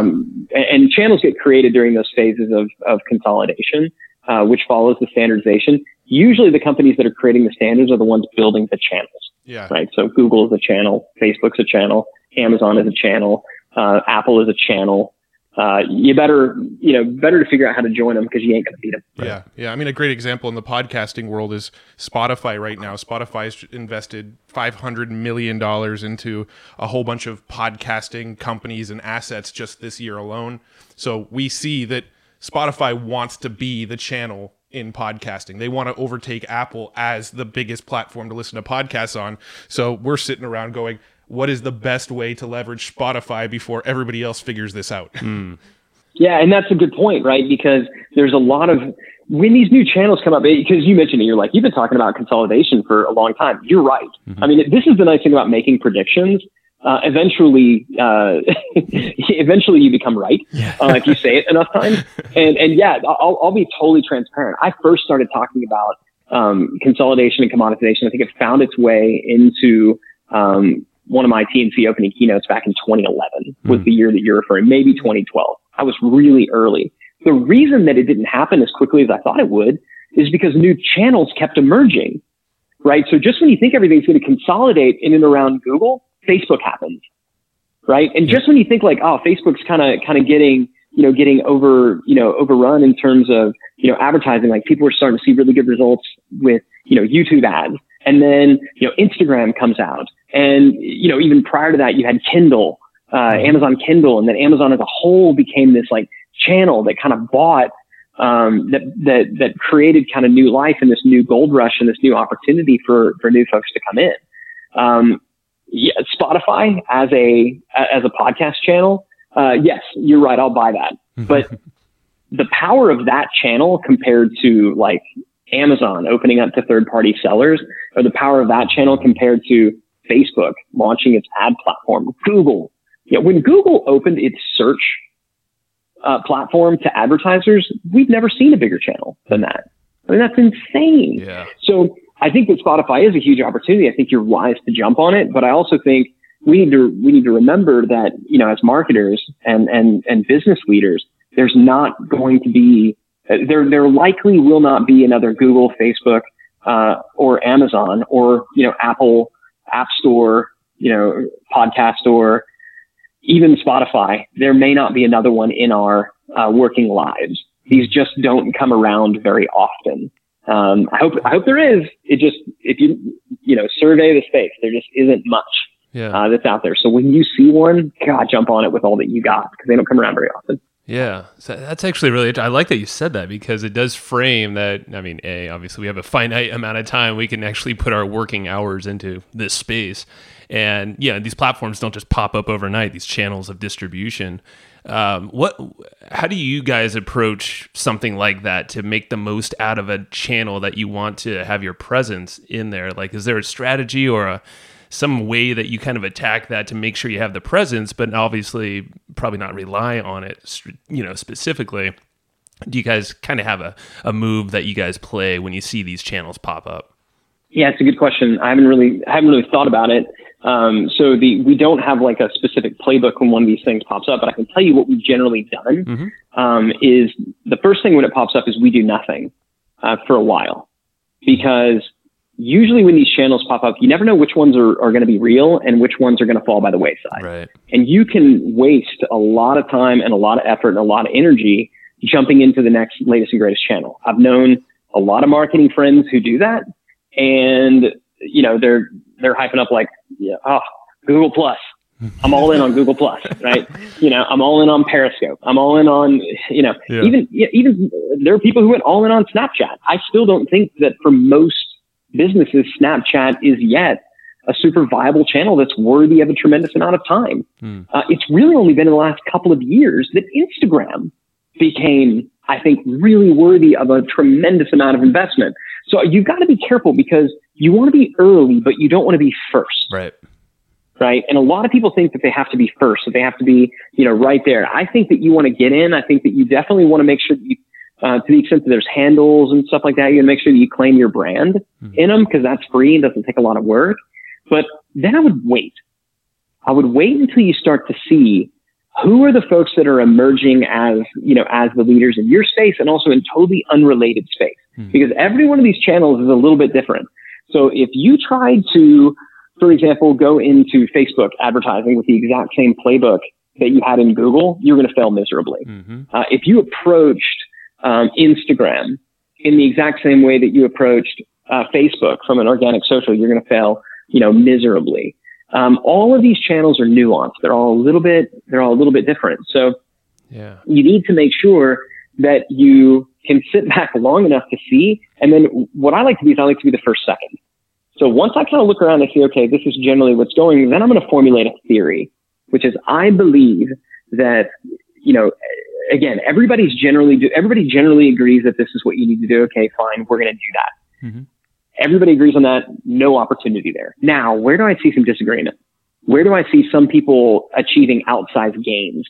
And channels get created during those phases of consolidation, which follows the standardization. Usually the companies that are creating the standards are the ones building the channels. Yeah. Right. So Google is a channel, Facebook's a channel, Amazon is a channel, Apple is a channel. You better to figure out how to join them because you ain't going to beat them. Right? Yeah. I mean, a great example in the podcasting world is Spotify right now. Spotify's invested $500 million into a whole bunch of podcasting companies and assets just this year alone. So we see that Spotify wants to be the channel in podcasting. They want to overtake Apple as the biggest platform to listen to podcasts on. So we're sitting around going, what is the best way to leverage Spotify before everybody else figures this out? Yeah, and that's a good point, right? Because there's a lot of, when these new channels come up, because you mentioned it, you're like, you've been talking about consolidation for a long time. You're right. I mean, this is the nice thing about making predictions. Eventually you become right if you say it enough times. And yeah, I'll be totally transparent. I first started talking about consolidation and commoditization. I think it found its way into one of my TNC opening keynotes back in 2011 was the year that you're referring, maybe 2012. I was really early. The reason that it didn't happen as quickly as I thought it would is because new channels kept emerging, right? So just when you think everything's going to consolidate in and around Google, Facebook happens, right? And just when you think like, oh, Facebook's kind of getting overrun in terms of, advertising, like people are starting to see really good results with, YouTube ads. And then, Instagram comes out. And, even prior to that, you had Kindle, Amazon Kindle, and then Amazon as a whole became this like channel that kind of bought that created kind of new life and this new gold rush and this new opportunity for new folks to come in. Yeah, Spotify as a podcast channel, yes, you're right. I'll buy that. But the power of that channel compared to like Amazon opening up to third-party sellers, or the power of that channel compared to Facebook launching its ad platform, Google. Yeah, when Google opened its search platform to advertisers, we've never seen a bigger channel than that. I mean, that's insane. Yeah. So I think that Spotify is a huge opportunity. I think you're wise to jump on it, but I also think we need to remember that, you know, as marketers and business leaders, there's not going to be, there likely will not be another Google, Facebook, or Amazon, or, you know, Apple App Store, you know, podcast store, even Spotify. There may not be another one in our working lives. These just don't come around very often. I hope there is. It just, if you know, survey the space, there just isn't much that's out there. So when you see one, God, jump on it with all that you got, because they don't come around very often. Yeah, so that's actually really, I like that you said that, because it does frame that. I mean, obviously we have a finite amount of time we can actually put our working hours into this space. And yeah, these platforms don't just pop up overnight, these channels of distribution. How do you guys approach something like that to make the most out of a channel that you want to have your presence in there? Like, is there a strategy or some way that you kind of attack that to make sure you have the presence, but obviously probably not rely on it, you know, specifically? Do you guys kind of have a move that you guys play when you see these channels pop up? Yeah, it's a good question. I haven't really thought about it. So we don't have like a specific playbook when one of these things pops up, but I can tell you what we've generally done. Is the first thing when it pops up is we do nothing for a while, because usually when these channels pop up, you never know which ones are going to be real and which ones are going to fall by the wayside. Right. And you can waste a lot of time and a lot of effort and a lot of energy jumping into the next latest and greatest channel. I've known a lot of marketing friends who do that, and you know, they're hyping up like, Google Plus. I'm all in on Google Plus, right? You know, I'm all in on Periscope. I'm all in on, you know, even there are people who went all in on Snapchat. I still don't think that for most businesses, Snapchat is yet a super viable channel that's worthy of a tremendous amount of time. It's really only been in the last couple of years that Instagram became, I think, really worthy of a tremendous amount of investment. So you've got to be careful, because you want to be early, but you don't want to be first. Right. Right. And a lot of people think that they have to be first, that they have to be, you know, right there. I think that you want to get in. I think that you definitely want to make sure that you, to the extent that there's handles and stuff like that, you got to make sure that you claim your brand in them, because that's free and doesn't take a lot of work. But then I would wait. I would wait until you start to see who are the folks that are emerging as, you know, as the leaders in your space and also in totally unrelated space, because every one of these channels is a little bit different. So if you tried to, for example, go into Facebook advertising with the exact same playbook that you had in Google, you're going to fail miserably. If you approached Instagram in the exact same way that you approached Facebook from an organic social, you're going to fail, you know, miserably. All of these channels are nuanced. They're all a little bit different. So you need to make sure that you can sit back long enough to see. And then what I like to do is I like to be the first second. So once I kind of look around and see, okay, this is generally what's going, then I'm going to formulate a theory, which is I believe that, you know, again, everybody generally agrees that this is what you need to do. Okay, fine, we're going to do that. Everybody agrees on that. No opportunity there. Now, where do I see some disagreement? Where do I see some people achieving outsized gains?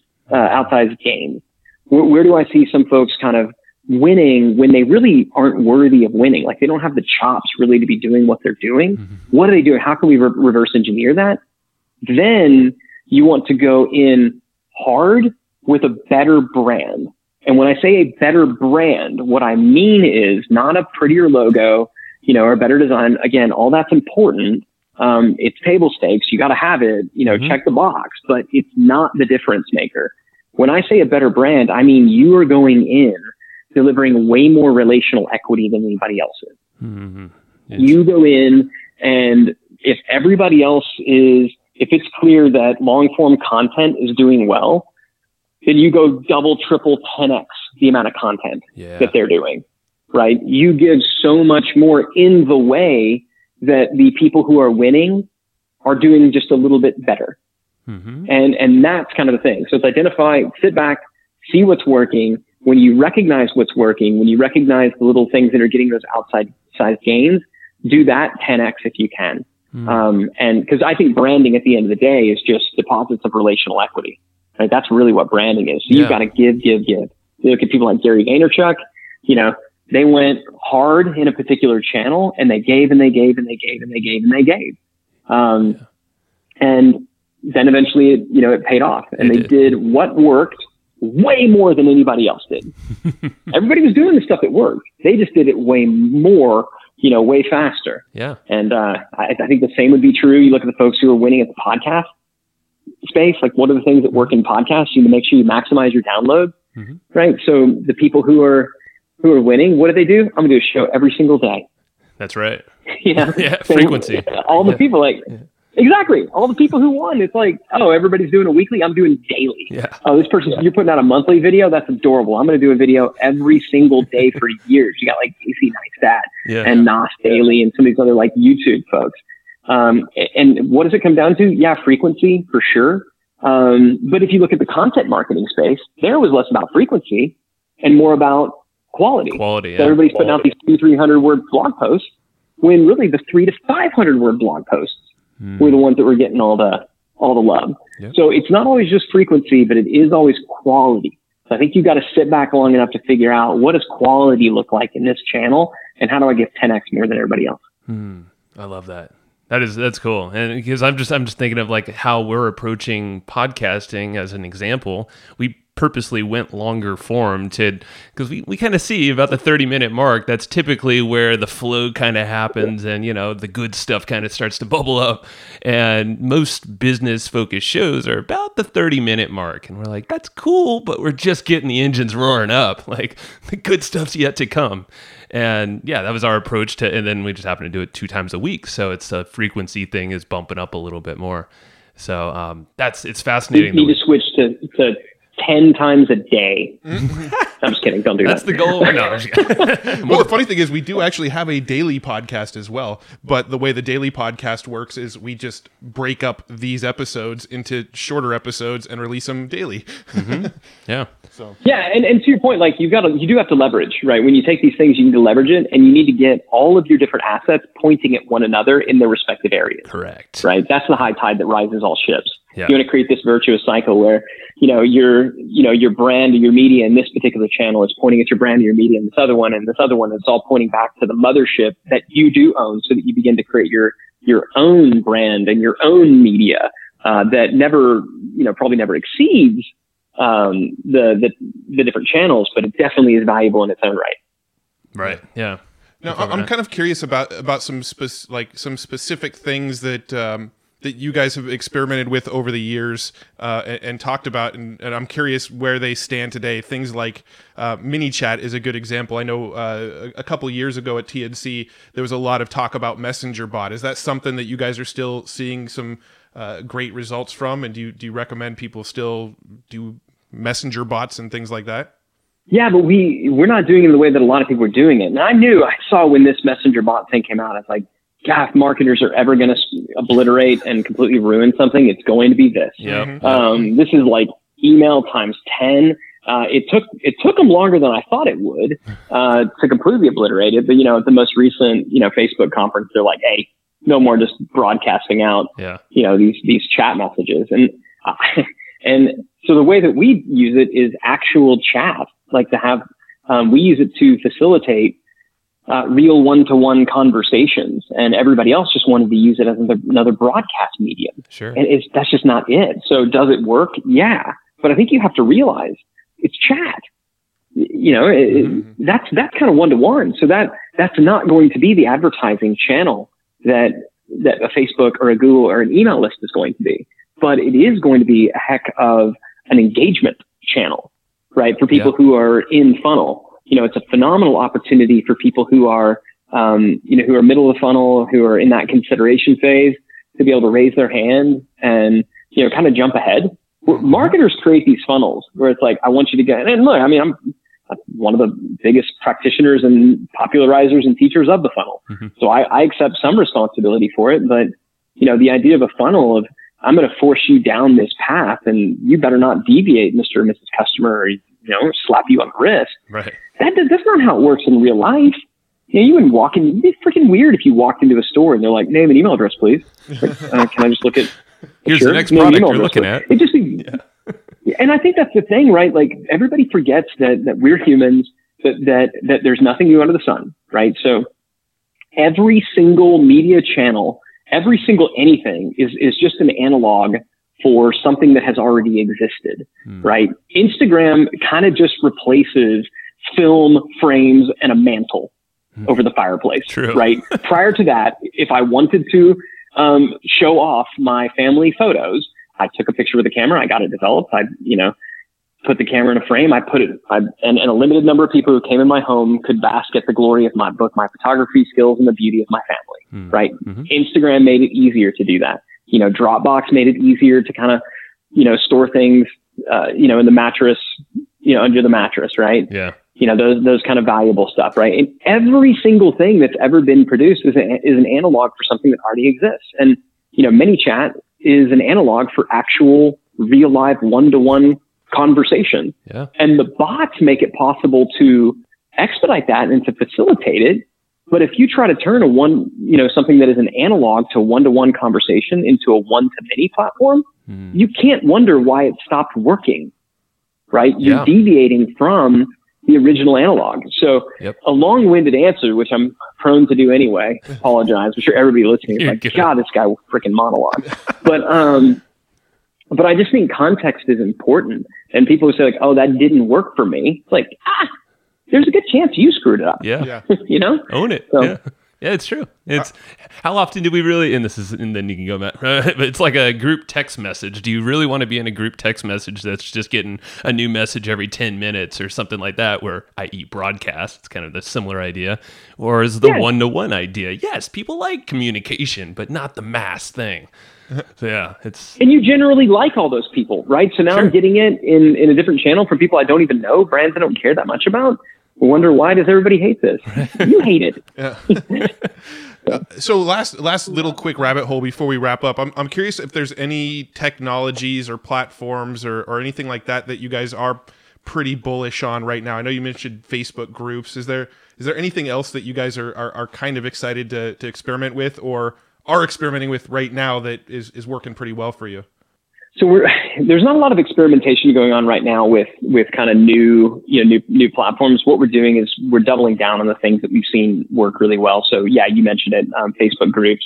Where do I see some folks kind of winning when they really aren't worthy of winning? Like, they don't have the chops really to be doing what they're doing. What are they doing? How can we reverse engineer that? Then you want to go in hard with a better brand. And when I say a better brand, what I mean is not a prettier logo, you know, or better design. Again, all that's important. It's table stakes. You got to have it, you know, check the box, but it's not the difference maker. When I say a better brand, I mean, you are going in delivering way more relational equity than anybody else is. You go in, and if everybody else is, if it's clear that long form content is doing well, then you go double, triple, 10x the amount of content Yeah. that they're doing, right? You give so much more in the way that the people who are winning are doing just a little bit better. Mm-hmm. And that's kind of the thing. So it's identify, sit back, see what's working. When you recognize what's working, when you recognize the little things that are getting those outside size gains, do that 10x if you can. And because I think branding at the end of the day is just deposits of relational equity. Right? That's really what branding is. So you've got to give. You look at people like Gary Vaynerchuk, you know, they went hard in a particular channel and they gave and they gave and they gave and they gave and they gave. And then eventually it paid off, and they did what worked way more than anybody else did. Everybody was doing the stuff that worked. They just did it way more, way faster. Yeah. And I think the same would be true. You look at the folks who are winning at the podcast space. Like, what are the things that work in podcasts? You need to make sure you maximize your download, right? So the people who are winning, what do? I'm going to do a show every single day. That's right. Yeah, frequency. All the people exactly. All the people who won, it's like, oh, everybody's doing a weekly. I'm doing daily. Yeah. Oh, this person, you're putting out a monthly video. That's adorable. I'm going to do a video every single day for years. You got like Casey Neistat and Nas Daily and some of these other like YouTube folks. And what does it come down to? Yeah, frequency for sure. But if you look at the content marketing space, there was less about frequency and more about quality. Quality. So everybody's putting out these 200-300 word blog posts, when really the 300 to 500 word blog posts were the ones that were getting all the love. Yep. So it's not always just frequency, but it is always quality. So I think you've got to sit back long enough to figure out, what does quality look like in this channel, and how do I get 10x more than everybody else? I love that. That's cool. And because I'm just thinking of like how we're approaching podcasting as an example. We purposely went longer form because we kind of see about the 30-minute mark. That's typically where the flow kind of happens, and the good stuff kind of starts to bubble up. And most business focused shows are about the 30-minute mark, and we're like, that's cool, but we're just getting the engines roaring up. Like, the good stuff's yet to come. And yeah, that was our approach and then we just happen to do it 2 times a week. So it's a frequency thing is bumping up a little bit more. So it's fascinating. You need to switch to 10 times a day. I'm just kidding. Don't do That's that. the goal. No. Well, the funny thing is we do actually have a daily podcast as well. But the way the daily podcast works is we just break up these episodes into shorter episodes and release them daily. Yeah. So yeah, and to your point, like you do have to leverage, right? When you take these things, you need to leverage it, and you need to get all of your different assets pointing at one another in their respective areas. Correct. Right. That's the high tide that rises all ships. Yeah. You want to create this virtuous cycle where, your brand or your media in this particular channel is pointing at your brand or your media in this other one, and this other one is all pointing back to the mothership that you do own, so that you begin to create your own brand and your own media that never, probably never exceeds the different channels, but it definitely is valuable in its own right. Right. Yeah. now I'm kind of curious about some specific things that that you guys have experimented with over the years and talked about, and I'm curious where they stand today. Things like MiniChat is a good example. I know a couple years ago at TNC, there was a lot of talk about Messenger Bot. Is that something that you guys are still seeing some great results from? And do you recommend people still do Messenger bots and things like that? Yeah, but we're not doing it in the way that a lot of people are doing it. And I saw when this Messenger Bot thing came out, I was like, God, if marketers are ever going to obliterate and completely ruin something, it's going to be this. Yep. This is like email times 10. It took them longer than I thought it would to completely obliterate it. But at the most recent Facebook conference, they're like, hey, no more just broadcasting out these chat messages. And so the way that we use it is actual chat, like to have we use it to facilitate real one-to-one conversations, and everybody else just wanted to use it as another broadcast medium. Sure. And that's just not it. So does it work? Yeah. But I think you have to realize it's chat. That's kind of one-to-one. So that's not going to be the advertising channel that a Facebook or a Google or an email list is going to be. But it is going to be a heck of an engagement channel, right? For people who are in funnel. It's a phenomenal opportunity for people who are, who are middle of the funnel, who are in that consideration phase, to be able to raise their hand and, kind of jump ahead. Marketers create these funnels where it's like, I want you to get, and look, I mean, one of the biggest practitioners and popularizers and teachers of the funnel. So I accept some responsibility for it, but the idea of a funnel of, I'm going to force you down this path and you better not deviate, Mr. or Mrs. Customer, or, slap you on the wrist. Right. That's not how it works in real life. You wouldn't walk in. It'd be freaking weird if you walked into a store and they're like, name and email address, please. Like, can I just look at, here's the next product you're looking at. It just be, and I think that's the thing, right? Like, everybody forgets that we're humans, that there's nothing new under the sun, right? So every single media channel, every single anything is just an analog for something that has already existed, right? Instagram kind of just replaces film frames and a mantle over the fireplace. True. Right? Prior to that, if I wanted to show off my family photos, I took a picture with a camera, I got it developed, I put the camera in a frame, and a limited number of people who came in my home could bask at the glory of my photography skills and the beauty of my family, right? Instagram made it easier to do that. Dropbox made it easier to kind of, store things, in the mattress, under the mattress, right? Yeah. Those kind of valuable stuff, right? And every single thing that's ever been produced is an analog for something that already exists. And, ManyChat is an analog for actual real life one-to-one conversation. Yeah. And the bots make it possible to expedite that and to facilitate it. But if you try to turn something that is an analog to one-to-one conversation into a one-to-many platform, you can't wonder why it stopped working, right? You're deviating from the original analog. So a long-winded answer, which I'm prone to do anyway, apologize. I'm sure everybody listening is like, God, this guy will freaking monologue. But I just think context is important. And people who say like, oh, that didn't work for me. It's like, there's a good chance you screwed it up. Yeah. Own it. So, yeah, it's true. It's how often do we really, and this is, and then you can go back, but it's like a group text message. Do you really want to be in a group text message that's just getting a new message every 10 minutes or something like that, where i.e. broadcast, it's kind of the similar idea, or is the one-to-one idea? Yes, people like communication, but not the mass thing. So and you generally like all those people, right? So now I'm getting it in a different channel from people I don't even know, brands I don't care that much about. I wonder, why does everybody hate this? You hate it. So last little quick rabbit hole before we wrap up. I'm curious if there's any technologies or platforms or anything like that you guys are pretty bullish on right now. I know you mentioned Facebook groups. Is there anything else that you guys are kind of excited to experiment with or are experimenting with right now that is working pretty well for you? So there's not a lot of experimentation going on right now with kind of new platforms. What we're doing is we're doubling down on the things that we've seen work really well. So yeah, you mentioned it, Facebook groups.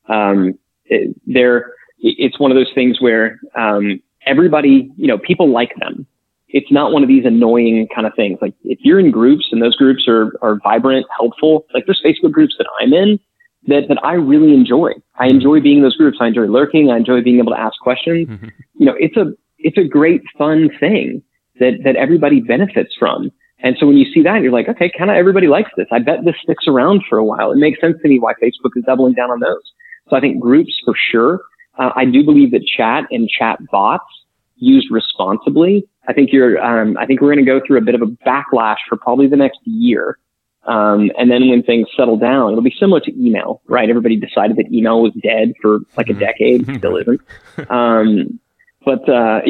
It's one of those things where everybody, people like them. It's not one of these annoying kind of things. Like if you're in groups and those groups are vibrant, helpful, like there's Facebook groups that I'm in that I really enjoy. I enjoy being in those groups. I enjoy lurking. I enjoy being able to ask questions. It's a great, fun thing that everybody benefits from. And so when you see that, you're like, okay, kind of everybody likes this. I bet this sticks around for a while. It makes sense to me why Facebook is doubling down on those. So I think groups for sure. I do believe that chat and chat bots used responsibly, I think we're going to go through a bit of a backlash for probably the next year. And then when things settle down, it'll be similar to email, right? Everybody decided that email was dead for like a decade, still isn't. But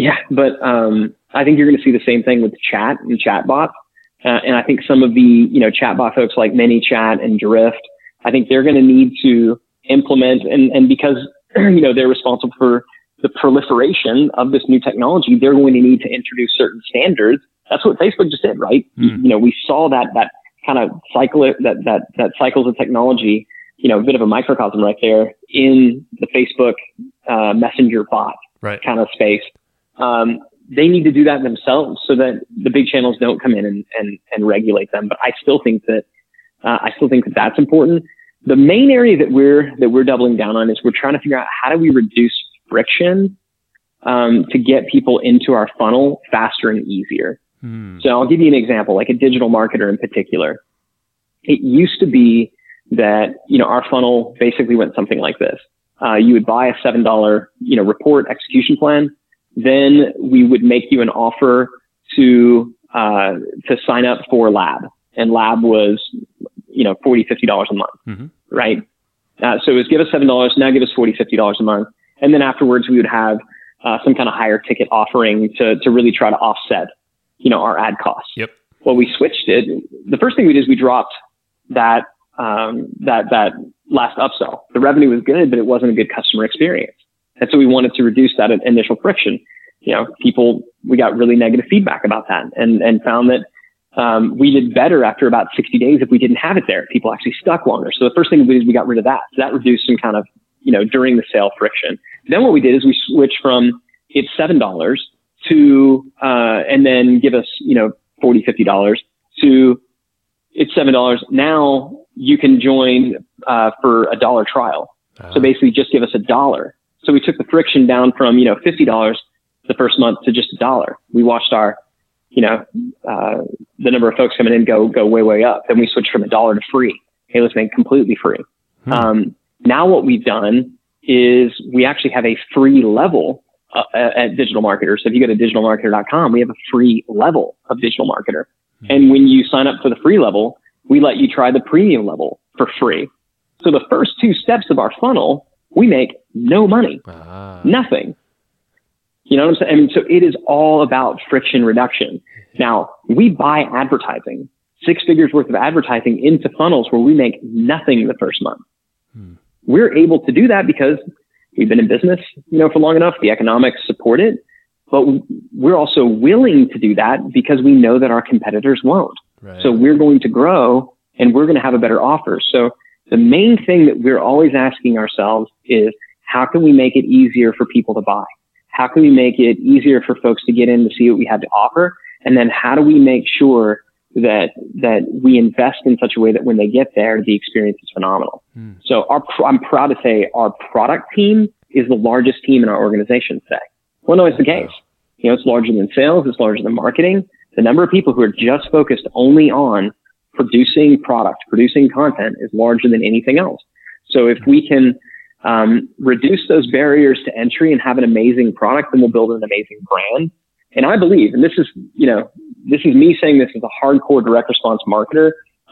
I think you're going to see the same thing with chat and chat bots. And I think some of the, chat bot folks like ManyChat and Drift, I think they're going to need to implement and because, they're responsible for the proliferation of this new technology, they're going to need to introduce certain standards. That's what Facebook just did, right? We saw that kind of cycle, that cycles of technology, a bit of a microcosm right there in the Facebook Messenger bot kind of space. They need to do that themselves so that the big channels don't come in and regulate them. But I still think that that's important. The main area that we're doubling down on is we're trying to figure out how do we reduce friction to get people into our funnel faster and easier. So I'll give you an example, like a digital marketer in particular. It used to be that, our funnel basically went something like this. You would buy a $7, report execution plan. Then we would make you an offer to to sign up for Lab, and Lab was, $40, $50 a month, right? So it was give us $7, now give us $40, $50 a month. And then afterwards we would have some kind of higher ticket offering to really try to offset, our ad costs. Yep. Well, we switched it. The first thing we did is we dropped that last upsell. The revenue was good, but it wasn't a good customer experience. And so we wanted to reduce that initial friction. We got really negative feedback about that and found that we did better after about 60 days if we didn't have it there. People actually stuck longer. So the first thing we did is we got rid of that. So that reduced some kind of, during the sale friction. Then what we did is we switched from it's $7 to, and then give us, $40, $50 to it's $7. Now you can join, for $1 trial. So basically just give us $1. So we took the friction down from, $50 the first month to just $1. We watched our, the number of folks coming in go way up. Then we switched from $1 to free. Hey, let's make it completely free. Now what we've done is we actually have a free level at Digital Marketer. So if you go to digitalmarketer.com, we have a free level of Digital Marketer. And when you sign up for the free level, we let you try the premium level for free. So the first 2 steps of our funnel, we make no money, nothing. You know what I'm saying? I mean, so it is all about friction reduction. Now, we buy advertising, 6 figures worth of advertising into funnels where we make nothing the first month. We're able to do that because we've been in business, for long enough. The economics support it, but we're also willing to do that because we know that our competitors won't. Right. So we're going to grow and we're going to have a better offer. So the main thing that we're always asking ourselves is, how can we make it easier for people to buy? How can we make it easier for folks to get in to see what we have to offer? And then how do we make sure that we invest in such a way that when they get there, the experience is phenomenal. So I'm proud to say our product team is the largest team in our organization today. Well, no, it's the case. It's larger than sales. It's larger than marketing. The number of people who are just focused only on producing product, producing content is larger than anything else. So if we can reduce those barriers to entry and have an amazing product, then we'll build an amazing brand. And I believe, and this is me saying this as a hardcore direct response marketer.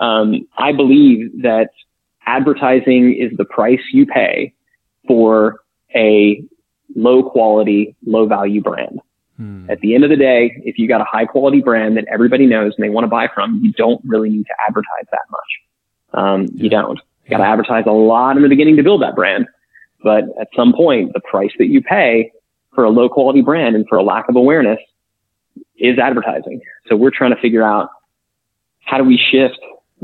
I believe that advertising is the price you pay for a low quality, low value brand. At the end of the day, if you got a high quality brand that everybody knows and they want to buy from, you don't really need to advertise that much. You don't. You got to advertise a lot in the beginning to build that brand. But at some point, the price that you pay for a low quality brand and for a lack of awareness is advertising. So we're trying to figure out, how do we shift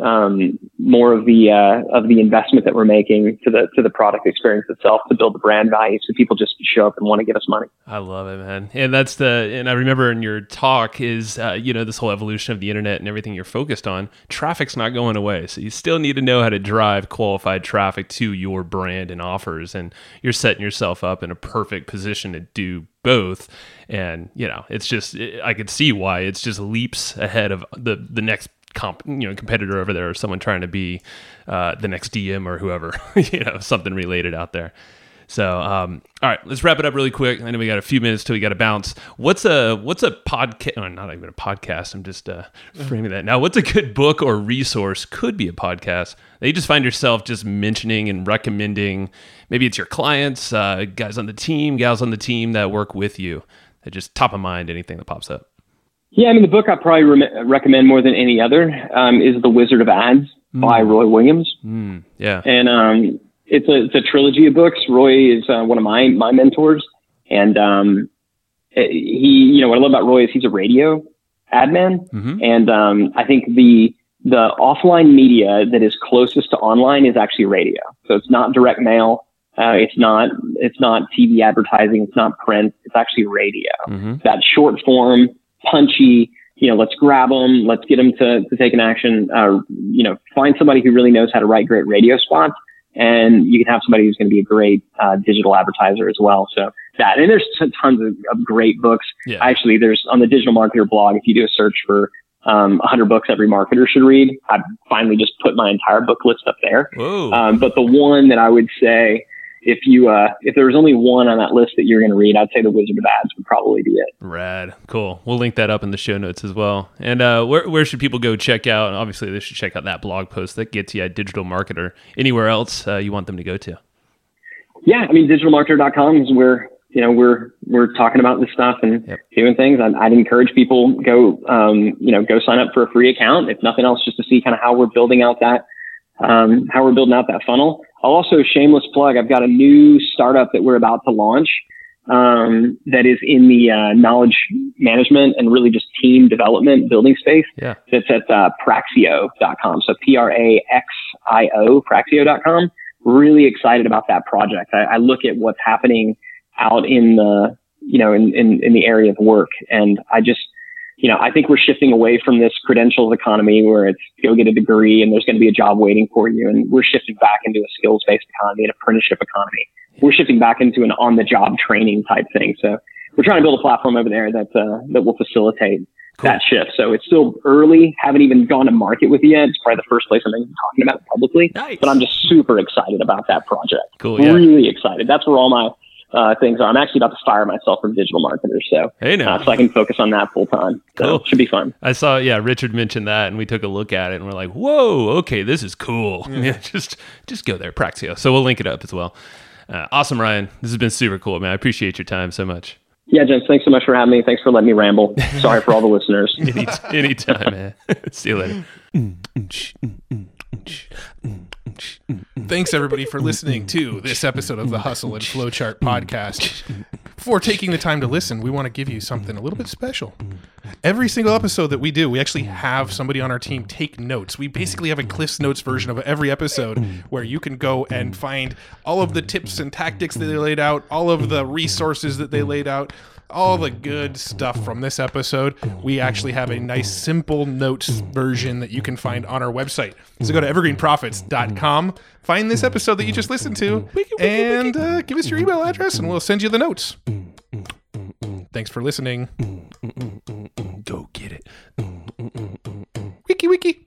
more of the investment that we're making to the product experience itself to build the brand value, so people just show up and want to give us money. I love it, man. And and I remember in your talk is this whole evolution of the internet and everything you're focused on. Traffic's not going away, so you still need to know how to drive qualified traffic to your brand and offers, and you're setting yourself up in a perfect position to do both. And it's just, I could see why it's just leaps ahead of the next competitor over there, or someone trying to be the next DM or whoever, something related out there. So, all right, let's wrap it up really quick. I know we got a few minutes till we got to bounce. What's a podcast? Oh, not even a podcast. I'm just framing that now. What's a good book or resource? Could be a podcast that you just find yourself just mentioning and recommending. Maybe it's your clients, guys on the team, gals on the team that work with you. That just top of mind, anything that pops up. Yeah, I mean, the book I probably recommend more than any other is The Wizard of Ads by Roy Williams. Yeah. And it's a trilogy of books. Roy is one of my mentors. And he, what I love about Roy is he's a radio ad man. And I think the offline media that is closest to online is actually radio. So it's not direct mail. It's not TV advertising. It's not print. It's actually radio. That short form, punchy, let's grab them, let's get them to take an action, find somebody who really knows how to write great radio spots, and you can have somebody who's going to be a great digital advertiser as well. So that, and there's tons of great books. Yeah. Actually, there's on the Digital Marketer blog, if you do a search for 100 books every marketer should read, I've finally just put my entire book list up there. But the one that I would say if there was only one on that list that you're going to read, I'd say The Wizard of Ads would probably be it. Rad. Cool. We'll link that up in the show notes as well. And where should people go check out? Obviously, they should check out that blog post that gets you at Digital Marketer. Anywhere else you want them to go to? Yeah, I mean, digitalmarketer.com is where, we're talking about this stuff and doing things. I'd encourage people go sign up for a free account, if nothing else, just to see kind of how we're building out that funnel. I'll also, shameless plug, I've got a new startup that we're about to launch that is in the knowledge management and really just team development building space. Yeah. That's at Praxio.com. So Praxio, Praxio.com. Really excited about that project. I look at what's happening out in the, in the area of work. And I just, I think we're shifting away from this credentials economy where it's go get a degree and there's going to be a job waiting for you. And we're shifting back into a skills-based economy, an apprenticeship economy. We're shifting back into an on-the-job training type thing. So we're trying to build a platform over there that will facilitate that shift. So it's still early. Haven't even gone to market with it yet. It's probably the first place I'm even talking about it publicly. Nice. But I'm just super excited about that project. Cool. Yeah. Really excited. That's where all my things are. I'm actually about to fire myself from Digital Marketer, so so I can focus on that full time. So Cool. It should be fun. I saw, Richard mentioned that, and we took a look at it, and we're like, whoa, okay, this is cool. Yeah, just go there, Praxio. So we'll link it up as well. Awesome, Ryan. This has been super cool, man. I appreciate your time so much. Yeah, James, thanks so much for having me. Thanks for letting me ramble. Sorry for all the listeners. Anytime, man. See you later. Thanks, everybody, for listening to this episode of the Hustle and Flowchart podcast. Before taking the time to listen, we want to give you something a little bit special. Every single episode that we do, we actually have somebody on our team take notes. We basically have a Cliff's Notes version of every episode where you can go and find all of the tips and tactics that they laid out, all of the resources that they laid out, all the good stuff from this episode. We actually have a nice simple notes version that you can find on our website. So go to evergreenprofits.com, find this episode that you just listened to, and give us your email address and we'll send you the notes. Thanks for listening. Go get it. Wiki.